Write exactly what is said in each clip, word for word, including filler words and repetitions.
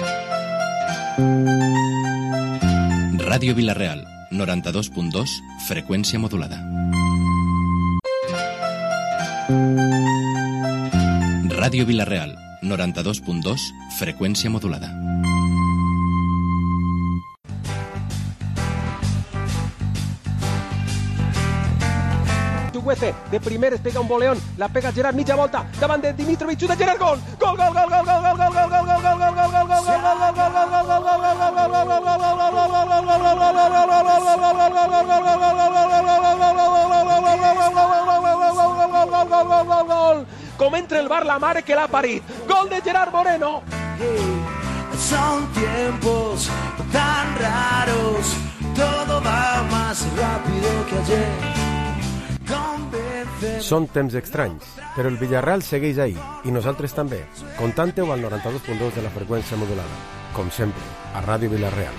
Ràdio Vila-real, noranta-dos punt dos, freqüència modulada. Ràdio Vila-real, noranta-dos punt dos, freqüència modulada. De primeres pega un voleón, la pega Gerard, mitja volta, davant de Dimitrovic, xuta Gerard, gol! Gol, gol, gol, gol, gol, gol, gol, gol, gol, gol, gol, gol, gol, gol, gol, gol, com entra el bar la mare que l'ha parit. Gol de Gerard Moreno. Son tiempos tan raros, todo va más rápido que ayer. Són temps estranys, però el Villarreal segueix ahí, i nosaltres també. Contante-ho al noranta-dos punt dos de la freqüència modulada. Com sempre, a Ràdio Vila-real.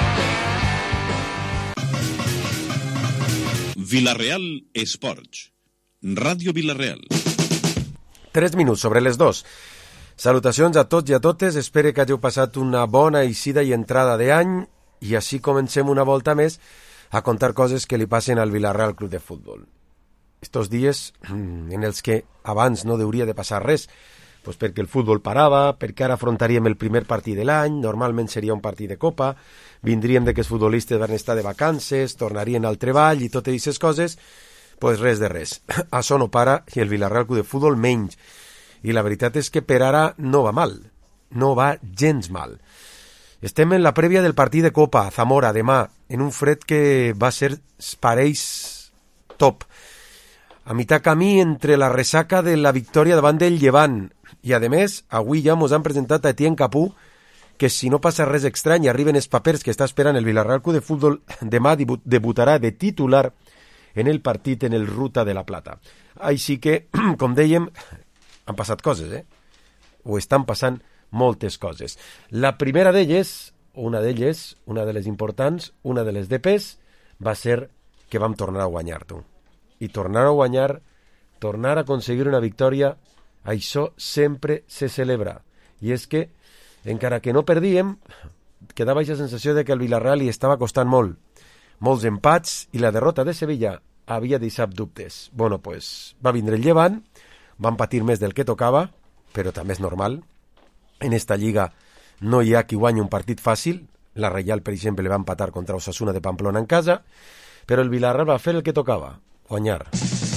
Vila-real Esports. Ràdio Vila-real. Tres minuts sobre les dos. Salutacions a tots i a totes, espero que hàgiu passat una bona eixida i entrada d'any, i així comencem una volta més a contar coses que li passen al Villarreal Club de Futbol. Estos dies en els que abans no hauria de passar res, pues perquè el futbol parava, perquè ara afrontaríem el primer partit de l'any, normalment seria un partit de Copa, vindríem de que els futbolistes van estar de vacances, tornarien al treball i totes aquestes coses, pues res de res. Això no para i el Villarreal Club de Futbol menys. I la veritat és que per ara no va mal, no va gens mal. Estem en la prèvia del partit de Copa, a Zamora, demà, en un fred que va ser parells top. A mitjà camí entre la ressaca de la victòria davant del Llevant. I, a més, avui ja mos han presentat a Etienne Capú que si no passa res estrany arriben els papers que està esperant el Villarreal Club de Futbol, demà debutarà de titular en el partit en el Ruta de la Plata. Així que, com dèiem, han passat coses, eh? O estan passant moltes coses. La primera d'elles, una d'elles, una de les importants, una de les de pes, va ser que vam tornar a guanyar, tu. I tornar a guanyar, tornar a aconseguir una victòria, això sempre se celebra. I és que, encara que no perdíem, quedava aquesta sensació de que el Villarreal li estava costant molt. Molts empats i la derrota de Sevilla havia deixat dubtes. Bueno, pues, va vindre el Llevant, van patir més del que tocava, però també és normal. En esta lliga no hi ha qui guanyi un partit fàcil. La Reial, per exemple, va empatar contra Osasuna de Pamplona en casa, però el Villarreal va fer el que tocava, guanyar.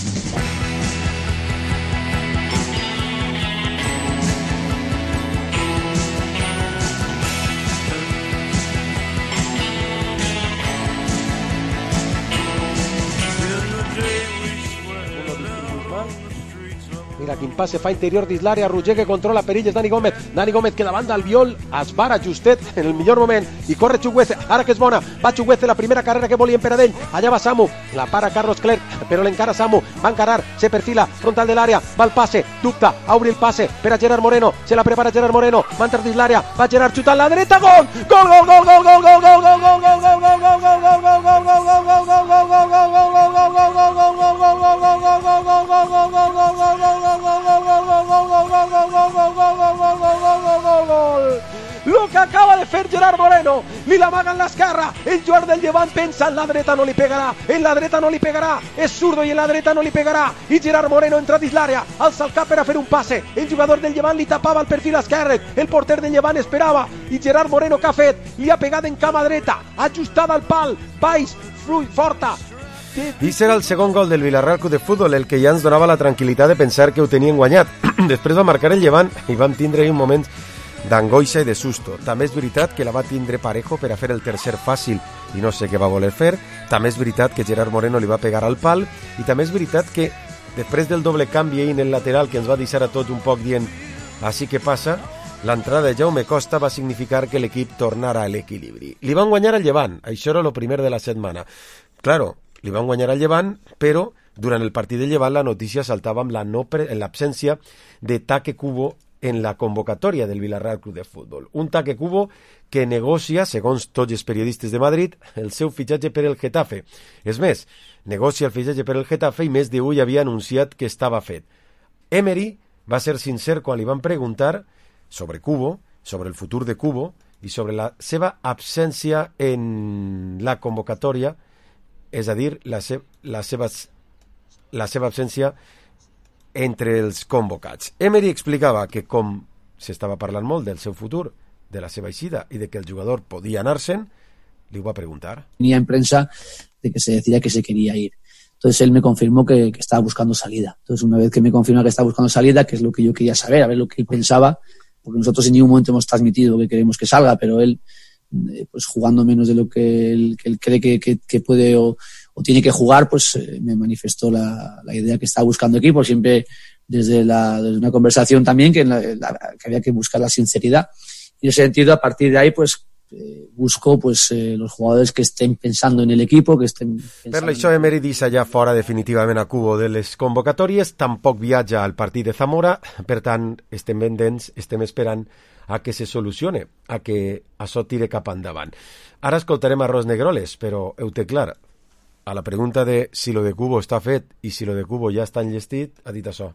Mira quin passe fa interior dins l'àrea, Roger que controla perilles, Dani Gómez, Dani Gómez que davant d'Albiol es vara justet en el millor moment i corre Chukwueze, ara que és bona, va Chukwueze, la primera carrera que volien per a ell, allà va Samu, la para Carlos Clerc, però l'encara Samu, va encarar, se perfila, frontal de l'àrea, va el passe, dubta, obri el passe per a Gerard Moreno, se la prepara Gerard Moreno, va entrar dins l'àrea, va Gerard xutant la dreta, gol! Gol, gol, gol, gol, gol, gol, gol, gol, gol, gol, gol, gol, gol, gol, gol, gol, gol, gol, gol, lo que acaba de fer Gerard Moreno, li l'amaguen l'esquerra, el jugador del Llevant pensa en la dreta no li pegarà, en la dreta no li pegarà, és zurdo i en la dreta no li pegarà, i Gerard Moreno entra dins l'àrea, alça el cap per a fer un passe, el jugador del Llevant li tapava el perfil esquerre, el porter del Llevant esperava, i Gerard Moreno que ha fet? Li ha pegat en cama dreta, ajustada al pal, baix, fluid, forta. I serà el segon gol del Villarreal Club de Futbol, el que ja ens donava la tranquil·litat de pensar que ho tenien guanyat. Després va marcar el Llevant i vam tindre un moment d'angoixa i de susto. També és veritat que la va tindre Parejo per a fer el tercer fàcil i no sé què va voler fer. També és veritat que Gerard Moreno li va pegar al pal i també és veritat que després del doble canvi en el lateral que ens va deixar a tots un poc dient així que passa, l'entrada de Jaume Costa va significar que l'equip tornara a l'equilibri. Li van guanyar al Llevant, això era el primer de la setmana. Claro, li van guanyar al Llevant, però durant el partit del Llevant la notícia saltava amb la no pre- en l'absència de Taque Cubo en la convocatòria del Villarreal Club de Futbol. Un Taque Cubo que negocia, segons tots els periodistes de Madrid, el seu fitxatge per el Getafe. És més, negocia el fitxatge per el Getafe i més d'un ja havia anunciat que estava fet. Emery va ser sincer quan li van preguntar sobre Cubo sobre el futur de Cubo i sobre la seva absència en la convocatòria, és a dir, la, se la, seva, la seva absència entre els convocats. Emery explicava que com s'estava parlant molt del seu futur, de la seva eixida i de que el jugador podia anar-se'n, le iba a preguntar. Tenía en prensa de que se decía que se quería ir. Entonces él me confirmó que, que estaba buscando salida. Entonces una vez que me confirma que estaba buscando salida, que es lo que yo quería saber, a ver lo que él pensaba, porque nosotros en ningún momento hemos transmitido que queremos que salga, pero él, eh, pues jugando menos de lo que él, que él cree que, que, que puede o, o tiene que jugar, pues eh, me manifestó la, la idea que estaba buscando equipo, siempre desde, la, desde una conversación también que, la, la, que había que buscar la sinceridad. Y en ese sentido, a partir de ahí, pues Eh, busco pues eh, los jugadores que estén pensando en el equipo, que estén per això Emery deixa ja fora definitivament a Cubo de les convocatòries, tampoc viatja al partit de Zamora, per tant estem pendents, estem esperant a que se solucione, a que això tire cap endavant. Ara escoltarem a Ros Negroles, però heu té clar, a la pregunta de si lo de Cubo està fet i si lo de Cubo ja està enllestit, ha dit això.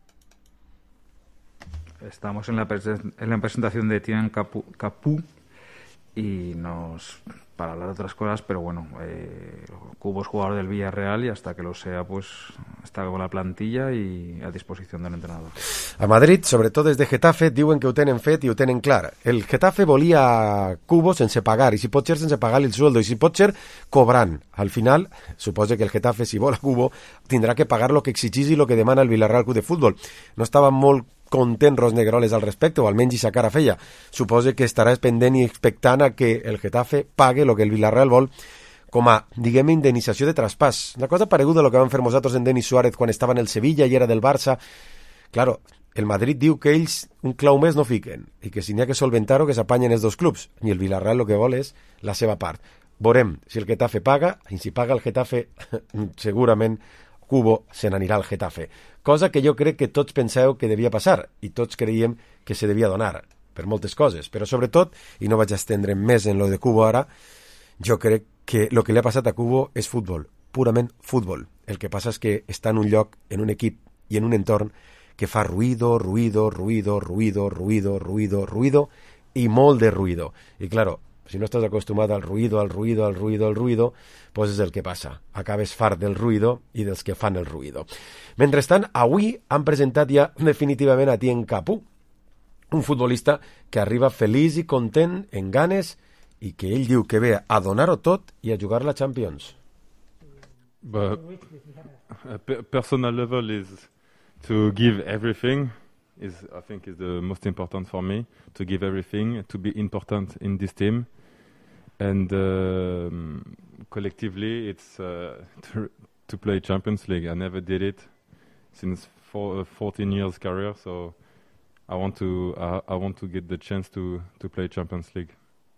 Estamos en la, en la presentación de Tian Capú, Capú y nos para hablar de otras cosas, pero bueno, eh, Cubo es jugador del Villarreal y hasta que lo sea, pues está con la plantilla y a disposición del entrenador. A Madrid, sobretot des de Getafe, diuen que ho tenen fet i ho tenen clar. El Getafe volia Cubo sense pagar, i si pot ser sense pagar el sueldo, i si pot ser cobrant. Al final, suposa que el Getafe, si vol a Cubo, tindrà que pagar lo que exigís i lo que demana el Villarreal Club de Futbol. No estava molt content Ros Negroles al respecte, o almenys aquesta cara feia. Suposa que estarà pendent i expectant a que el Getafe pague el que el Villarreal vol com a, diguem, indemnització de traspàs. Una cosa pareguda a lo que vam fer nosaltres en Denis Suárez quan estava en el Sevilla i era del Barça. Claro, el Madrid diu que ells un clau més no fiquen i que si n'hi ha que solventar-ho que s'apanyen els dos clubs. I el Villarreal el que vol és la seva part. Veurem si el Getafe paga, i si paga el Getafe segurament Cubo se n'anirà al Getafe. Cosa que jo crec que tots penseu que devia passar i tots creiem que se devia donar per moltes coses, però sobretot, i no vaig estendre més en lo de Cubo ara, jo crec que el que li ha passat a Cubo és futbol, purament futbol. El que passa és que està en un lloc, en un equip i en un entorn que fa ruido, ruido, ruido, ruido, ruido, ruido, ruido i molt de ruido. I claro, si no estàs acostumat al ruido, al ruido, al ruido, al ruido, pues és el que passa. Acabes fart del ruido i dels que fan el ruido. Mentrestant, avui han presentat ja definitivament a Tien Capú, un futbolista que arriba feliç i content, en ganes, i que ell diu que ve a donar-ho tot i a jugar la Champions. But a personal level is to give everything. Is I think is the most important for me, to give everything, to be important in this team, and uh, collectively it's uh, to, to play Champions League. I never did it since four, uh, fourteen years career, so I want to uh, I want to get the chance to to play Champions League.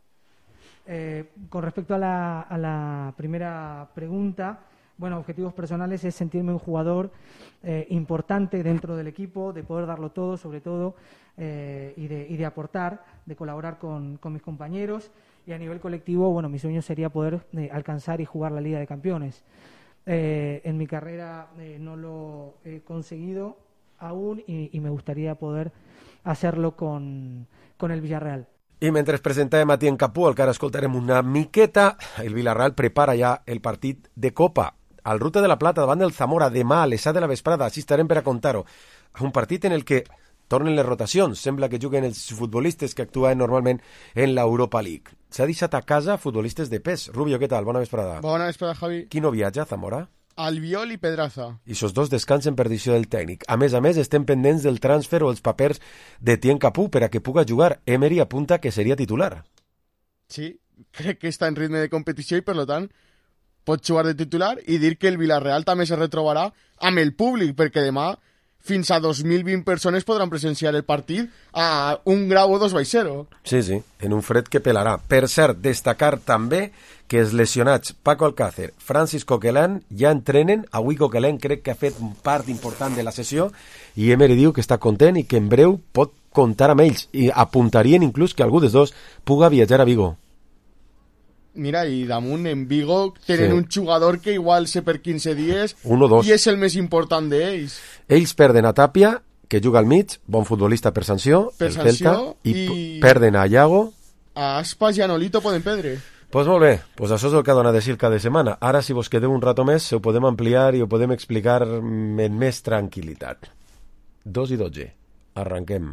Eh, con respecto a la, a la primera pregunta, bueno, objetivos personales es sentirme un jugador eh, importante dentro del equipo, de poder darlo todo, sobre todo, eh, y, de, y de aportar, de colaborar con, con mis compañeros. Y a nivel colectivo, bueno, mi sueño sería poder eh, alcanzar y jugar la Liga de Campeones. Eh, en mi carrera eh, no lo he conseguido aún y, y me gustaría poder hacerlo con, con el Villarreal. I mentre presentem a Tien Capú, el que ara escoltarem una miqueta, el Villarreal prepara ja el partit de Copa al Ruta de la Plata davant del Zamora demà a les set de la vesprada. Així estarem per a contar-ho. Un partit en el que tornen les rotacions. Sembla que juguen els futbolistes que actuen normalment en l'Europa League. S'ha deixat a casa futbolistes de pes. Rubio, què tal? Bona vesprada. Bona vesprada, Javi. Qui no viatja a Zamora? Albiol i Pedraza. I sos dos descansen per decisió del tècnic. A més a més, estem pendents del transfer o els papers de Tien Capú per a que puga jugar. Emery apunta que seria titular. Sí, crec que està en ritme de competició i, per tant, pot jugar de titular i dir que el Villarreal també se retrobarà amb el públic, perquè demà fins a dos mil vint persones podran presenciar el partit a un grau o dos baix zero. Sí, sí, en un fred que pelarà. Per cert, destacar també que els lesionats Paco Alcácer, Francis Coquelin ja entrenen. Avui Coquelin crec que ha fet part important de la sessió i Emery diu que està content i que en breu pot comptar amb ells i apuntarien inclús que algú dels dos puga viatjar a Vigo. Mira, i damunt en Vigo tenen sí. un jugador que igual se per quinze dies Uno, dos. i és el més important d'ells. Ells perden a Tàpia que juga al mig, bon futbolista per sanció, per el sanció Celta, i, i perden a Iago. A Aspas i a Nolito poden perdre. Pues molt bé, pues això és el que ha donat de si cada setmana. Ara, si vos quedeu un rato més, ho podem ampliar i ho podem explicar amb més tranquil·litat. Dos i dotze. Arranquem.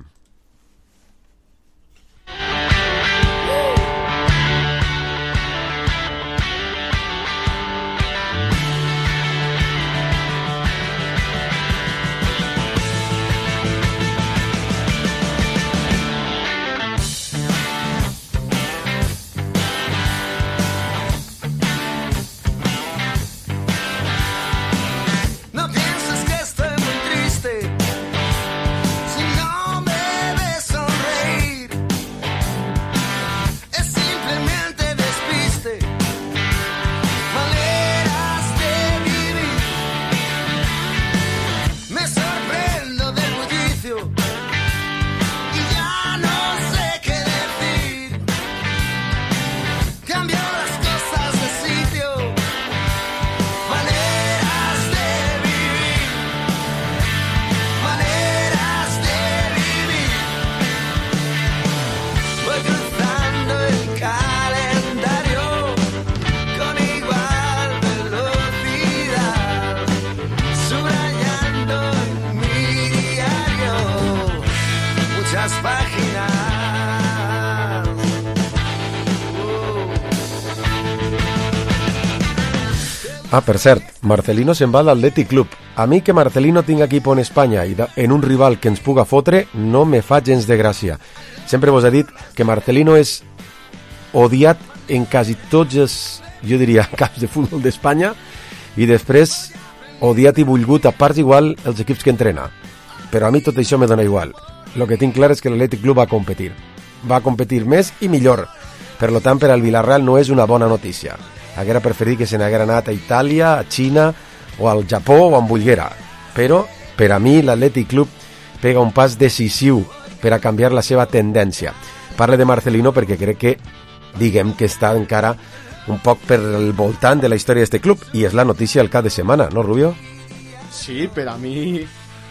Ah, per cert, Marcelino se'n va a l'Atlètic Club. A mi que Marcelino tinga equip en Espanya i en un rival que ens puga fotre no me fa gens de gràcia. Sempre vos he dit que Marcelino és odiat en quasi tots els, jo diria, caps de futbol d'Espanya i després odiat i volgut a parts igual els equips que entrena. Però a mi tot això me dona igual. Lo que tinc clar és que l'Atlètic Club va a competir. Va a competir més i millor. Per lo tant, per al Villarreal no és una bona notícia. Haguera preferit que se n'haguera anat a Itàlia, a Xina o al Japó o a Bulguera. Però, per a mi, l'Atlètic Club pega un pas decisiu per a canviar la seva tendència. Parle de Marcelino perquè crec que, diguem que està encara un poc per el voltant de la història d'este club i és la notícia del cap de setmana, no, Rubio? Sí, per a mi...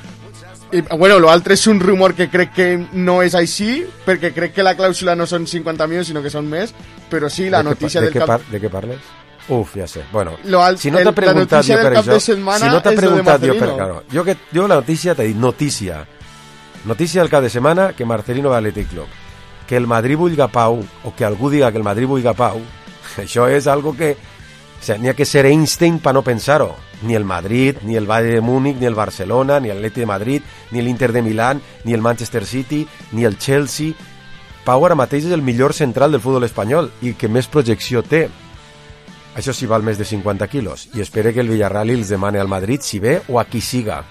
I, bueno, l'altre és un rumor que crec que no és així, perquè crec que la clàusula no són cinquanta milions, sinó que són més, però sí, la de notícia que, del cap... De què parles? Uf, ja sé. Bueno, al... si no t'ha preguntat jo per això... Si no t'ha preguntat jo per... Claro, jo, que, jo la notícia t'he dit, notícia. Notícia del cap de setmana que Marcelino va a l'Atlètic Club. Que el Madrid vulga pau, o que algú diga que el Madrid vulga pau, això és algo que... O sea, n'hi ha que ser Einstein per no pensar-ho. Ni el Madrid, ni el Bayern de Múnich, ni el Barcelona, ni el Atleti de Madrid, ni l'Inter de Milán, ni el Manchester City, ni el Chelsea. Pau ara mateix és el millor central del futbol espanyol i que més projecció té. Això sí val més de cinquanta quilos i espere que el Villarreal els demane al Madrid si ve o a qui siga.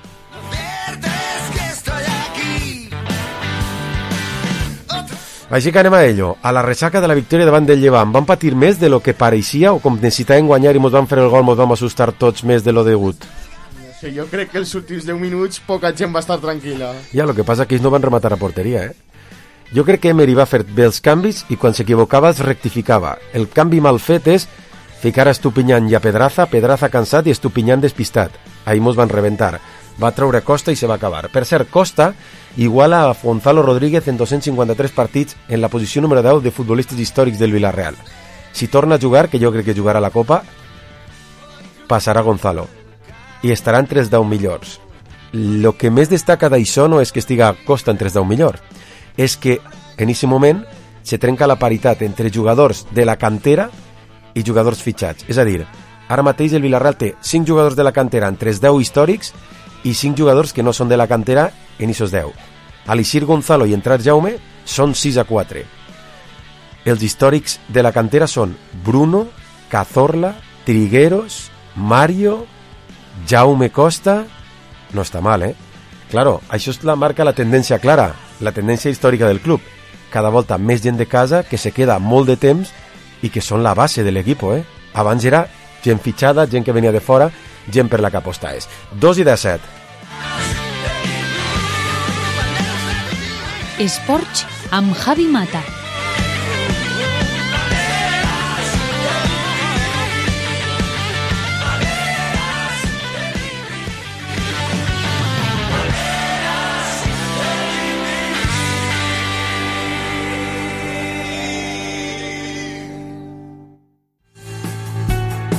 Així que anem a ello. A la ressaca de la victòria davant del Llevant, van patir més de lo que pareixia o com necessitaven guanyar i mos van fer el gol, mos vam assustar tots més de lo degut? Sí, jo crec que els últims deu minuts poca gent va estar tranquil·la. Ja, el que passa que ells no van rematar a porteria, eh? Jo crec que Emery va fer bé els canvis i quan s'equivocava els rectificava. El canvi mal fet és ficar a Estupiñán i a Pedraza, Pedraza cansat i Estupiñán despistat. Ahí mos van reventar. Va treure Costa i se va acabar. Per cert, Costa iguala a Gonzalo Rodríguez en dos-cents cinquanta-tres partits en la posició número deu de futbolistes històrics del Villarreal. Si torna a jugar, que jo crec que jugarà la Copa, passarà Gonzalo i estarà entre els deu millors. Lo que més destaca d'això no és que estiga Costa entre els deu millors, és que en aquest moment se trenca la paritat entre jugadors de la cantera i jugadors fitxats. És a dir, ara mateix el Villarreal té cinc jugadors de la cantera entre els deu històrics i cinc jugadors que no són de la cantera en aquests deu. Alixir Gonzalo i Entrat Jaume són sis a quatre. Els històrics de la cantera són Bruno, Cazorla, Trigueros, Mario, Jaume Costa... No està mal, eh? Claro, això és la marca la tendència clara, la tendència històrica del club. Cada volta més gent de casa que se queda molt de temps i que són la base de l'equip, eh? Abans era gent fitxada, gent que venia de fora, gent per la que apostaves. Dos i disset. Esports amb Javi Mata.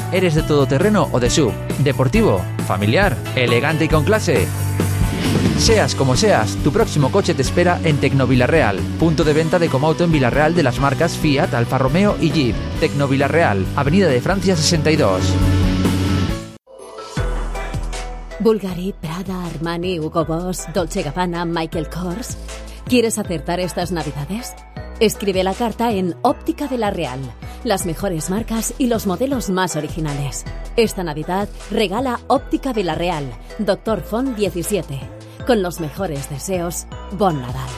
¿Eres de todoterreno o de S U V? ¿Deportivo? ¿Familiar? ¿Elegante y con clase? Seas como seas, tu próximo coche te espera en Tecnovilarreal, punto de venta de Comauto en Villarreal de las marcas Fiat, Alfa Romeo y Jeep. Tecnovilarreal, Avenida de Francia sesenta y dos. Bulgari, Prada, Armani, Hugo Boss, Dolce Gabbana, Michael Kors. ¿Quieres acertar estas navidades? Escribe la carta en Óptica Villarreal. Las mejores marcas y los modelos más originales. Esta Navidad regala Óptica Villarreal, Doctor Font diecisiete. Con los mejores deseos, Bon Nadal.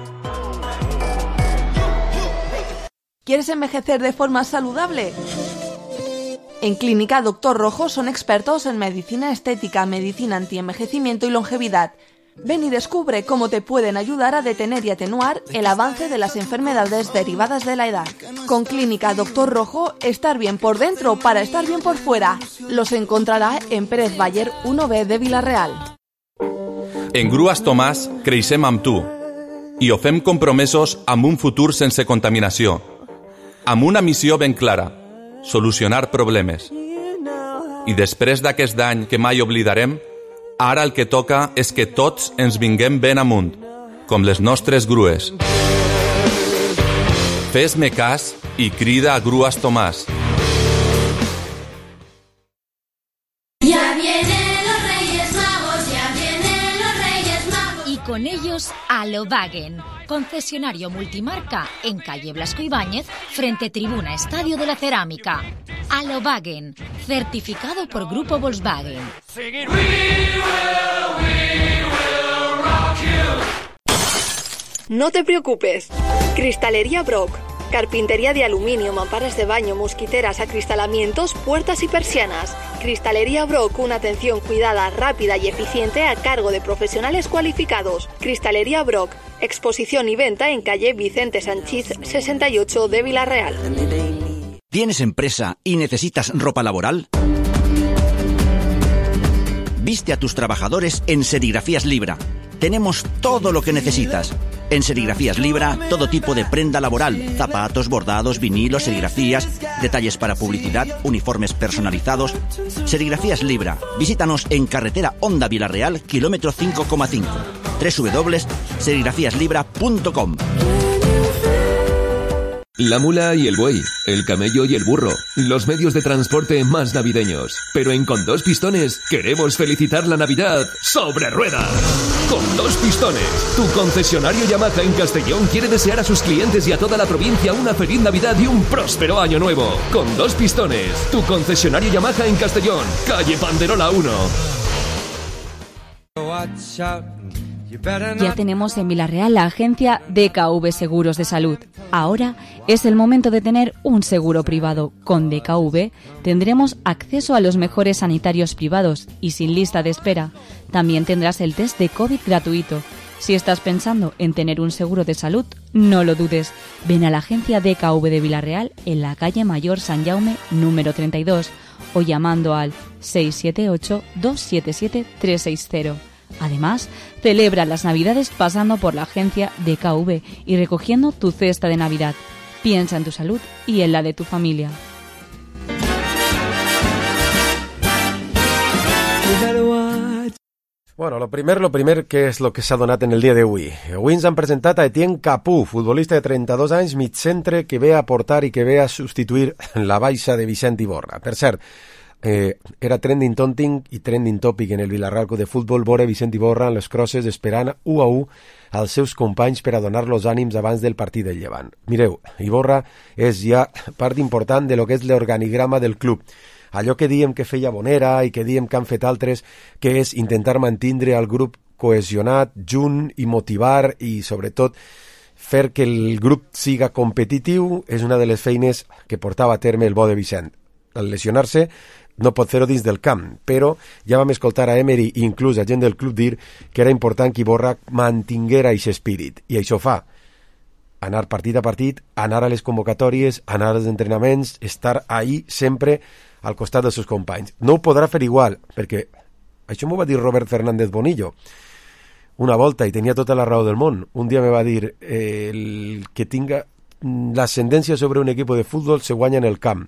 ¿Quieres envejecer de forma saludable? En Clínica Doctor Rojo son expertos en medicina estética, medicina antienvejecimiento y longevidad. Ven y descubre cómo te pueden ayudar a detener y atenuar el avance de las enfermedades derivadas de la edad. Con Clínica Doctor Rojo, estar bien por dentro para estar bien por fuera. Los encontrará en Pérez Bayer uno B de Villarreal. En Grues Tomàs creixem amb tu i ho fem compromesos amb un futur sense contaminació, amb una missió ben clara, solucionar problemes. I després d'aquest any que mai oblidarem, ara el que toca és que tots ens vinguem ben amunt, com les nostres grues. Fes-me cas i crida a Grues Tomàs. Ya vienen los Reyes Magos, ya vienen los Reyes Magos. Y con ellos Alobagen, concesionario multimarca en calle Blasco Ibáñez, frente Tribuna Estadio de la Cerámica. Alobagen, certificado por Grupo Volkswagen. No te preocupes. Cristalería Brock. Carpintería de aluminio, mamparas de baño, mosquiteras, acristalamientos, puertas y persianas. Cristalería Brock, una atención cuidada, rápida y eficiente a cargo de profesionales cualificados. Cristalería Brock, exposición y venta en calle Vicente Sanchís sesenta y ocho de Villarreal. ¿Tienes empresa y necesitas ropa laboral? Viste a tus trabajadores en Serigrafías Libra. Tenemos todo lo que necesitas. En Serigrafías Libra, todo tipo de prenda laboral, zapatos, bordados, vinilos, serigrafías, detalles para publicidad, uniformes personalizados. Serigrafías Libra. Visítanos en carretera Honda Villarreal, kilómetro cinco coma cinco. doble u doble u doble u punto serigrafías libra punto com. La mula y el buey, el camello y el burro, los medios de transporte más navideños. Pero en Con Dos Pistones queremos felicitar la Navidad sobre ruedas. Con Dos Pistones, tu concesionario Yamaha en Castellón quiere desear a sus clientes y a toda la provincia una feliz Navidad y un próspero año nuevo. Con Dos Pistones, tu concesionario Yamaha en Castellón, calle Panderola uno. Ya tenemos en Villarreal la agencia D K V Seguros de Salud. Ahora es el momento de tener un seguro privado. Con D K V tendremos acceso a los mejores sanitarios privados y sin lista de espera. También tendrás el test de COVID gratuito. Si estás pensando en tener un seguro de salud, no lo dudes. Ven a la agencia D K V de Villarreal en la calle Mayor San Jaume número treinta y dos o llamando al seis siete ocho, dos siete siete, tres seis cero. Además, celebra las Navidades pasando por la agencia D K V y recogiendo tu cesta de Navidad. Piensa en tu salud y en la de tu familia. Bueno, lo primer, lo primer, què és el que s'ha donat en el dia d'avui? Avui ens han presentat a Etienne Capú, futbolista de trenta-dos anys, mig centre, que ve a aportar i que ve a substituir la baixa de Vicent Iborra. Per cert, eh, era trending topic i trending topic en el Villarreal Club de Futbol veure Vicent Iborra en les crosses esperant u a u als seus companys per a donar-los ànims abans del partit del Llevant. Mireu, Iborra és ja part important de lo que és l'organigrama del club. Allò que diem que feia Bonera i que diem que han fet altres, que és intentar mantindre el grup cohesionat, junt i motivar i, sobretot, fer que el grup siga competitiu és una de les feines que portava a terme el bo de Vicent. Al lesionar-se no pot fer-ho dins del camp, però ja vam escoltar a Emery i inclús a gent del club dir que era important que Iborra mantinguera aquest espírit, i això fa anar partit a partit, anar a les convocatòries, anar als entrenaments, estar ahí sempre al costat dels seus companys. No ho podrà fer igual, perquè això m'ho va dir Robert Fernández Bonillo una volta i tenia tota la raó del món. Un dia me va dir eh, el que tinga l'ascendència sobre un equip de futbol se guanya en el camp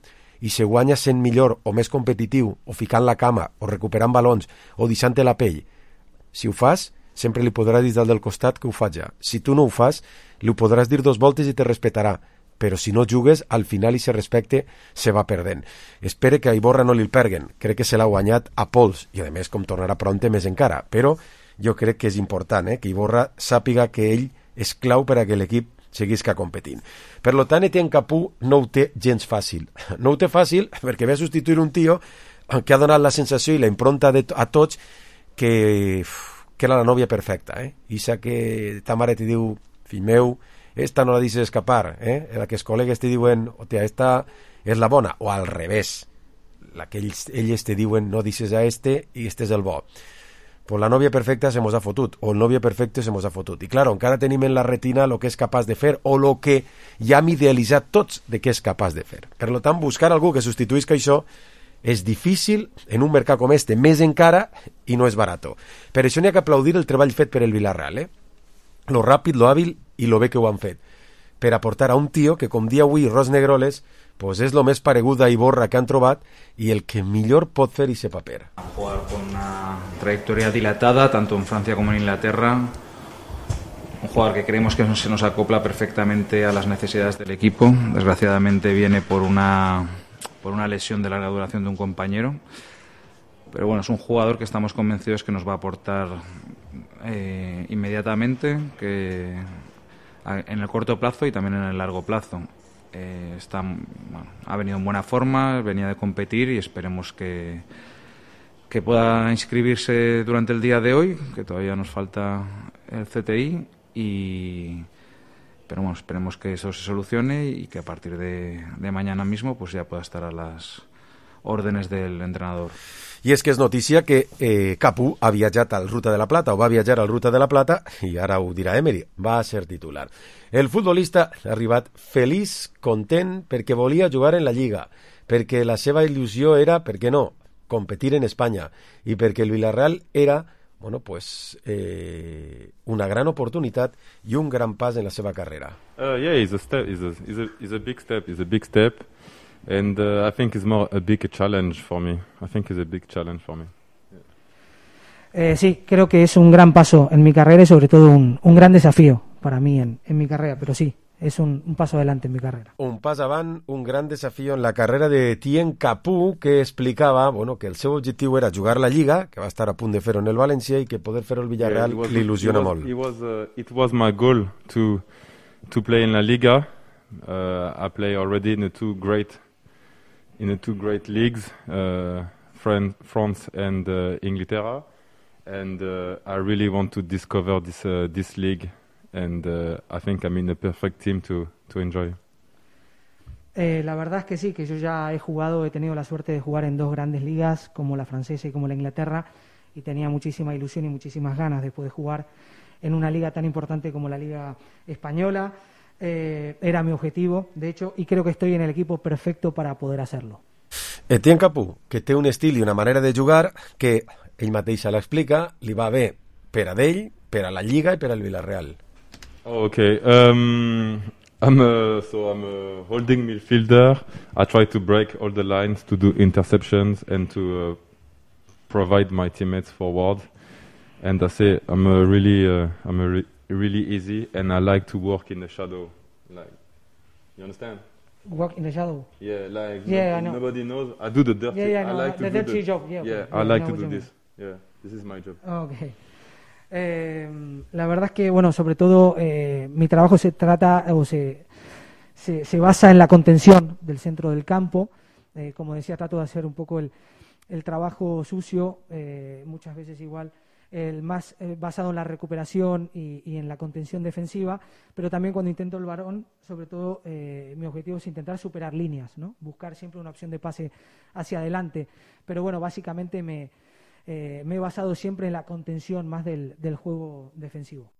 i se guanya sent millor o més competitiu, o ficant la cama, o recuperant balons, o deixant-te la pell, si ho fas, sempre li podràs dir del costat que ho fa ja. Si tu no ho fas, li ho podràs dir dos voltes i te respetarà, però si no jugues, al final i se respecte se va perdent. Espere que a Iborra no li el perguen, crec que se l'ha guanyat a pols, i a més com tornarà pronte més encara, però jo crec que és important eh, que Iborra sàpiga que ell és clau per a que l'equip seguisca competint. Per lo tant, Etienne Capú no ho té gens fàcil. No ho té fàcil perquè ve a substituir un tio que ha donat la sensació i la impronta de, a tots que, que era la nòvia perfecta. Eh? Ixa que ta mare te diu, fill meu, esta no la deixes escapar. Eh? La que els col·legues te diuen, hòstia, esta és la bona. O al revés. La que ells, ells te diuen, no deixes a este i este és el bo. Pues la novia perfecta se mos ha fotut, o el novio perfecte se mos ha fotut. I claro, encara tenim en la retina el que és capaç de fer, o el que ja hem idealitzat tots de què és capaç de fer. Per tant, buscar algú que substituïsca això és difícil en un mercat com este, més encara, i no és barato. Per això n'hi ha que aplaudir el treball fet per el Villarreal, eh? Lo ràpid, lo hàbil i lo bé que ho han fet. Per aportar a un tio que, com dia avui Ros Negroles, pues és lo més paregut a Iborra que han trobat i el que millor pot fer ese paper. Jugar con una trayectoria dilatada, tanto en Francia como en Inglaterra. Un jugador que creemos que se nos acopla perfectamente a las necesidades del equipo. Desgraciadamente viene por una, por una lesión de larga duración de un compañero. Pero bueno, es un jugador que estamos convencidos que nos va a aportar eh, inmediatamente, que en el corto plazo y también en el largo plazo. Eh, está, bueno, ha venido en buena forma, venía de competir y esperemos que, que pueda inscribirse durante el día de hoy, que todavía nos falta el C T I, y, pero bueno, esperemos que eso se solucione y que a partir de, de mañana mismo pues ya pueda estar a las órdenes del entrenador. I és que és notícia que eh, Capú ha viatjat al Ruta de la Plata, o va viatjar al Ruta de la Plata, i ara ho dirà Emery, va ser titular. El futbolista ha arribat feliç, content, perquè volia jugar en la Lliga, perquè la seva il·lusió era, per què no, competir en Espanya, i perquè el Villarreal era, bueno, pues, eh, una gran oportunitat i un gran pas en la seva carrera. Uh, yeah, it's a step, it's a, it's a, it's a big step, it's a big step. And uh, I think it's more a big challenge for me. I think it's a big challenge for me. Eh, sí, creo que es un gran paso en mi carrera y sobre todo un, un gran desafío para mí en, en mi carrera, pero sí, es un, un paso adelante en mi carrera. Un pas avant, un gran desafío en la carrera de Etienne Capú, que explicava bueno, que el seu objectiu era jugar la Lliga, que va estar a punt de fer-ho en el València i que poder fer-ho el Villarreal yeah, l'il·lusiona it was, molt. It was, uh, it was my goal to, to play in la Liga. Uh, I play already in the two great in the two great leagues, uh, France, France and uh, Inglaterra, and uh, I really want to discover this uh, this league, and uh, I think I'm in a perfect team to to enjoy. Eh, la verdad es que sí, que yo ya he jugado, he tenido la suerte de jugar en dos grandes ligas, como la francesa y como la Inglaterra, y tenía muchísima ilusión y muchísimas ganas de poder jugar en una liga tan importante como la Liga Española. Eh, era mi objetivo, de hecho, y creo que estoy en el equipo perfecto para poder hacerlo. Etienne Capú, que té un estil i una manera de jugar que ell mateix l'explica, li va bé per a d'ell, per a la Lliga i per al Villarreal. Oh, okay. Um, I'm a, so I'm a holding midfielder. I try to break all the lines, to do interceptions and to uh, provide my teammates forward. And I say I'm a really, uh, I'm a re really easy, and I like to work in the shadow. Like, you understand? Work in the shadow. Yeah, like yeah, no, I know. Nobody knows. I do the dirty. Yeah, yeah, I no, like the to do dirty the, job. Yeah, yeah, okay. I yeah, like I to know do what you this. Yeah, this is my job. Okay. Eh, la verdad es que, bueno, sobre todo eh, mi trabajo se trata o se, se, se basa en la contención del centro del campo. Eh, como decía, trato de hacer un poco el, el trabajo sucio, eh, muchas veces igual, el más eh, basado en la recuperación y, y en la contención defensiva, pero también cuando intento el balón, sobre todo eh, mi objetivo es intentar superar líneas, ¿no? Buscar siempre una opción de pase hacia adelante. Pero bueno, básicamente me, eh, me he basado siempre en la contención más del, del juego defensivo.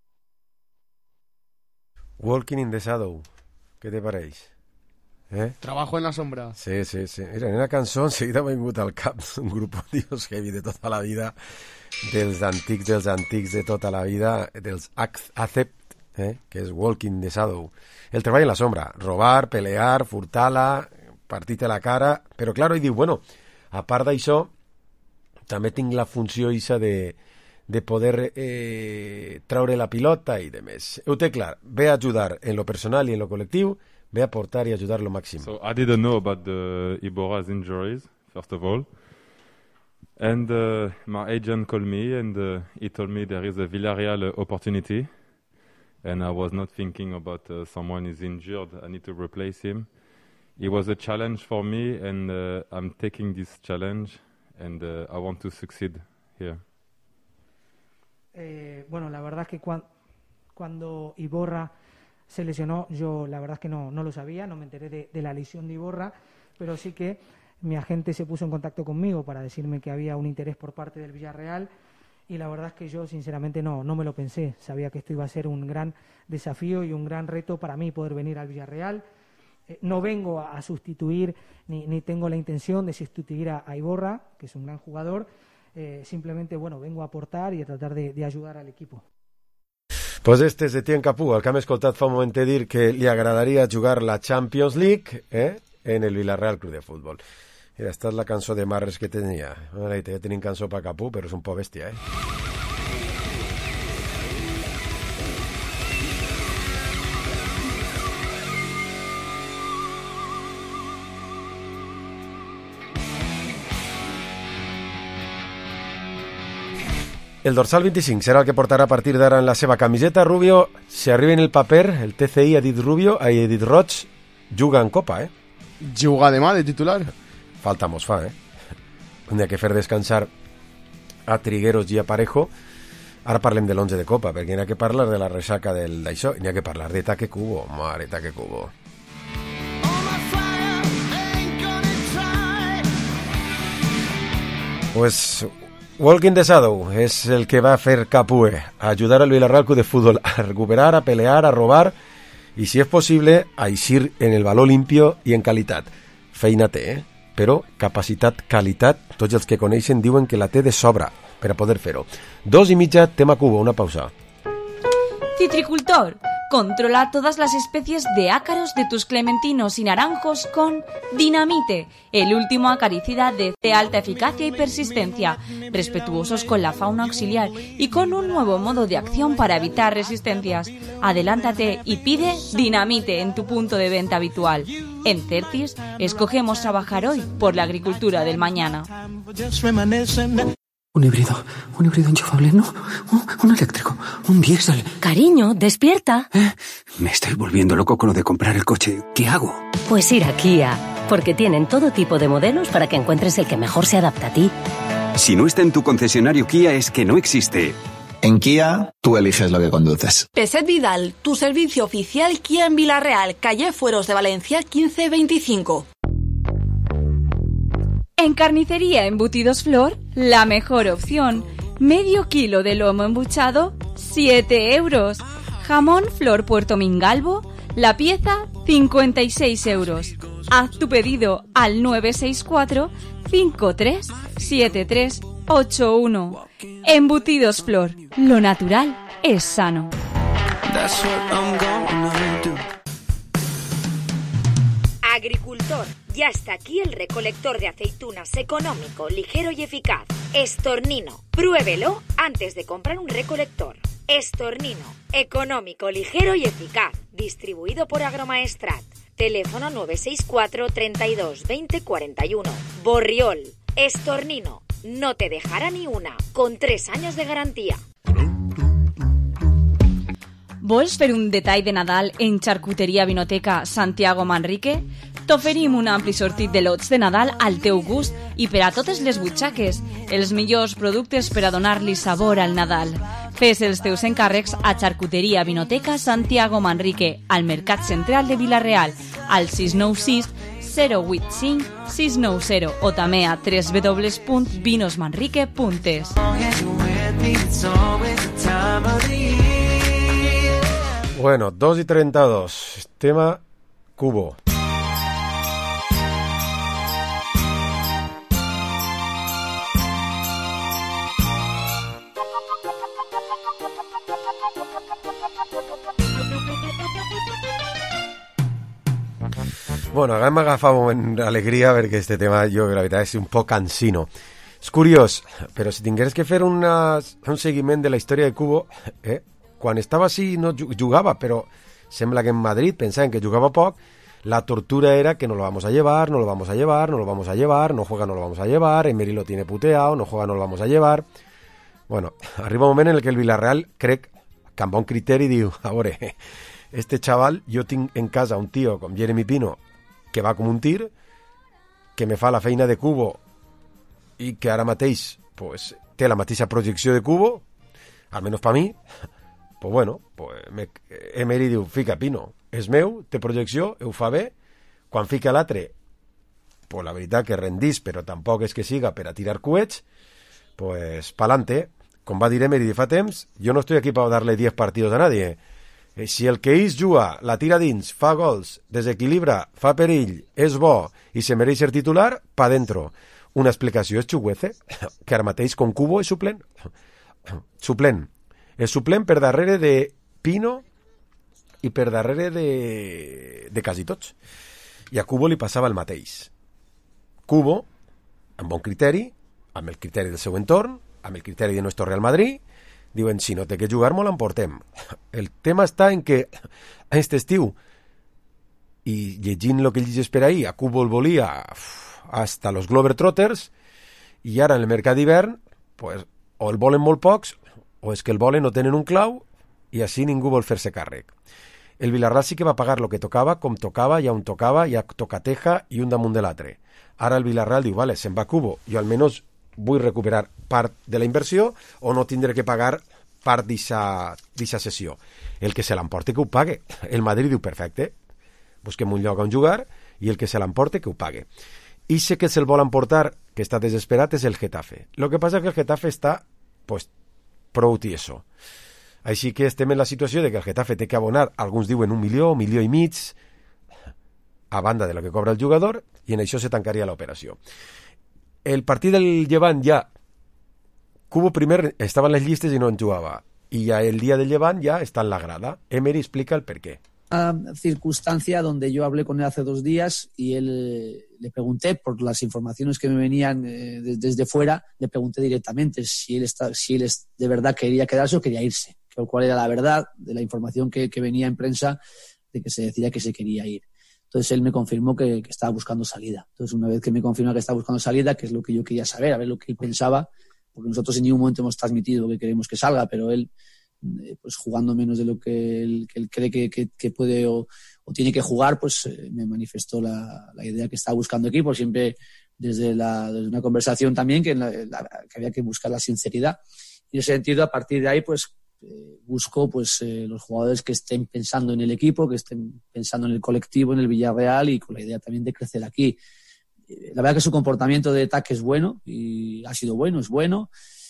Walking in the Shadow, ¿qué te pareix? Eh? Trabajo en la sombra. Sí, sí, sí. Mira, en una cançó enseguida m'ha vingut al cap un grup dios heavy de tota la vida, dels antics, dels antics de tota la vida, dels Accept, eh? que és Walking the Shadow. El treball en la sombra, robar, pelear, furtar-la, partir-te la cara, però claro, i diu, bueno, a part d'això, també tinc la funció isa de, de poder eh, traure la pilota i de més. Ho té clar, ve a ajudar en lo personal i en lo col·lectiu, ve a aportar i ajudar lo màxim. So I didn't know about the Iborra's injuries, first of all. And uh, my agent called me and uh, he told me there is a Villarreal uh, opportunity. And I was not thinking about uh, someone is injured, I need to replace him. It was a challenge for me and uh, I'm taking this challenge and uh, I want to succeed here. Eh, bueno, la verdad es que cuan, cuando Iborra se lesionó, yo la verdad es que no, no lo sabía, no me enteré de, de la lesión de Iborra, pero sí que mi agente se puso en contacto conmigo para decirme que había un interés por parte del Villarreal y la verdad es que yo sinceramente no, no me lo pensé. Sabía que esto iba a ser un gran desafío y un gran reto para mí poder venir al Villarreal. Eh, no vengo a, a sustituir ni, ni tengo la intención de sustituir a, a Iborra, que es un gran jugador. Eh, simplemente, bueno, vengo a aportar y a tratar de, de ayudar al equipo. Pues este és Etienne Capú, el que hem escoltat fa un moment dir que li agradaria jugar la Champions League eh, en el Villarreal Club de Futbol. Mira, esta és la cançó de Marres que tenia. Ara ja tenim cançó per Capú, però és un poc bèstia, eh? El dorsal vint-i-cinc serà el que portarà a partir d'ara en la seva camiseta. Rubio, si arriba en el paper, el T C I ha dit Rubio, ha dit Roig, juga en Copa, eh? Juga demà de titular. Falta mos fa, eh? Un dia que fer descansar a Trigueros i a Parejo. Ara parlem de l'onze de Copa, perquè n'hi ha que parlar de la ressaca del d'això, n'hi ha que parlar de Taque Cubo. Mare, Taque Cubo. Pues Walking the Shadow es el que va a hacer Capue, a ayudar al Villarreal Club de Fútbol a recuperar, a pelear, a robar y si es posible a eixir en el valor limpio i en qualitat. Feina té, eh? Però capacitat, qualitat, tots els que coneixen diuen que la té de sobra per a poder fer-ho. Dos i mitja, tema Cubo, una pausa. Citricultor, controla todas las especies de ácaros de tus clementinos y naranjos con Dinamite, el último acaricida de alta eficacia y persistencia, respetuosos con la fauna auxiliar y con un nuevo modo de acción para evitar resistencias. Adelántate y pide Dinamite en tu punto de venta habitual. En Certis, escogemos trabajar hoy por la agricultura del mañana. Un híbrido, un híbrido enchufable, no, un, un eléctrico, un diésel. Cariño, despierta. ¿Eh? Me estoy volviendo loco con lo de comprar el coche. ¿Qué hago? Pues ir a Kia, porque tienen todo tipo de modelos para que encuentres el que mejor se adapta a ti. Si no está en tu concesionario Kia es que no existe. En Kia, tú eliges lo que conduces. Peset Vidal, tu servicio oficial Kia en Villarreal, calle Fueros de Valencia quince veinticinco. En Carnicería Embutidos Flor, la mejor opción. Medio kilo de lomo embuchado, siete euros. Jamón Flor Puerto Mingalvo, la pieza, cincuenta y seis euros. Haz tu pedido al nueve seis cuatro, cinco tres siete tres ocho uno. Embutidos Flor, lo natural es sano. Agricultor, ya está aquí el recolector de aceitunas económico, ligero y eficaz. Estornino, pruébelo antes de comprar un recolector. Estornino, económico, ligero y eficaz. Distribuido por Agromaestrat. Teléfono nueve seis cuatro, treinta y dos, veinte, cuarenta y uno. Borriol, Estornino, no te dejará ni una, con tres años de garantía. Vols fer un detall de Nadal en Xarcuteria Vinoteca Santiago Manrique? T'oferim un ampli sortit de lots de Nadal al teu gust i per a totes les butxaques, els millors productes per a donar-li sabor al Nadal. Fes els teus encàrrecs a Xarcuteria Vinoteca Santiago Manrique, al Mercat Central de Vila-real, al sis nou sis, zero vuit cinc, sis nou zero o també a w w w punt vinos manrique punt es. Bueno, dos y treinta y dos. Tema Cubo. Bueno, ara m'agafava en alegria perquè este tema jo, la veritat, és un poc cansino. És curiós, però si tingués que fer una, un seguiment de la història de Cubo, eh, quan estava així no jugava, però sembla que en Madrid pensaven que jugava poc, la tortura era que no lo vamos a llevar, no lo vamos a llevar, no lo vamos a llevar, no juega, no lo vamos a llevar, Emery lo tiene puteado, no juega, no lo vamos a llevar. Bueno, arriba un moment en el que el Villarreal crec que amb bon criteri diu, a veure, este chaval, jo tinc en casa un tio com Jeremy Pino que va com un tir, que me fa la feina de Cubo i que ara mateix pues, té la mateixa projecció de Cubo, almenys per mi, pues bueno, pues me, Emery diu, fica Pino, és meu, té projecció, ho fa bé, quan fica l'altre, pues la veritat que rendís, però tampoc és que siga per a tirar coets, pues pa'lante, com va dir Emery de fa temps, jo no estic aquí per darle diez partidos a nadie. Si el que ells juga, la tira dins, fa gols, desequilibra, fa perill, és bo i se mereix ser titular, pa dentro. Una explicació és Chukwueze, que ara mateix con Cubo és suplent. Suplent. És suplent per darrere de Pino i per darrere de, de quasi tots. I a Cubo li passava el mateix. Cubo, amb bon criteri, amb el criteri del seu entorn, amb el criteri de nuestro Real Madrid, diuen, si no té que jugar, molt l'emportem. El tema està en que aquest estiu, i llegint el que llegeix per ahir, a Cubo el volia hasta los Globetrotters, i ara en el mercat d'hivern, pues, o el volen molt pocs, o és que el volen no tenen un clau, i així ningú vol fer-se càrrec. El Villarreal sí que va pagar lo que tocava, com tocava, ja on tocava, ja tocateja i un damunt de l'altre. Ara el Villarreal diu, vale, se'n va Cubo, jo almenys vull recuperar part de la inversió o no tindré que pagar part d'aquesta sessió. El que se l'emporti que ho pague. El Madrid diu, perfecte, busquem un lloc on jugar i el que se l'emporte que ho pague. I sé que se'l vol emportar, que està desesperat, és el Getafe. Lo que passa és que el Getafe està pues, prou tieso. Així que estem en la situació de que el Getafe té que abonar, alguns diuen un milió, un milió i mig, a banda de lo que cobra el jugador, i en això se tancaria l'operació. El partit del Llevant ja, Cubo primer estava en les llistes i no en jugava, i ja el dia del Llevant ja està en la grada. Emery explica el per qué. Una circunstancia donde yo hablé con él hace dos días y él eh, le pregunté por las informaciones que me venían eh, de, desde fuera, le pregunté directamente si él, está, si él es, de verdad quería quedarse o quería irse, cuál era la verdad de la información que, que venía en prensa de que se decía que se quería ir. Entonces él me confirmó que, que estaba buscando salida. Entonces una vez que me confirma que estaba buscando salida, que es lo que yo quería saber, a ver lo que él pensaba, porque nosotros en ningún momento hemos transmitido que queremos que salga, pero él, eh, pues jugando menos de lo que él, que él cree que, que, que puede o, o tiene que jugar, pues eh, me manifestó la, la idea que estaba buscando equipo, siempre desde, la, desde una conversación también que, la, la, que había que buscar la sinceridad. Y en ese sentido, a partir de ahí, pues Eh, busco pues eh, los jugadores que estén pensando en el equipo, que estén pensando en el colectivo, en el Villarreal y con la idea también de crecer aquí. Eh, la verdad que su comportamiento de ataque es bueno y ha sido bueno, es bueno.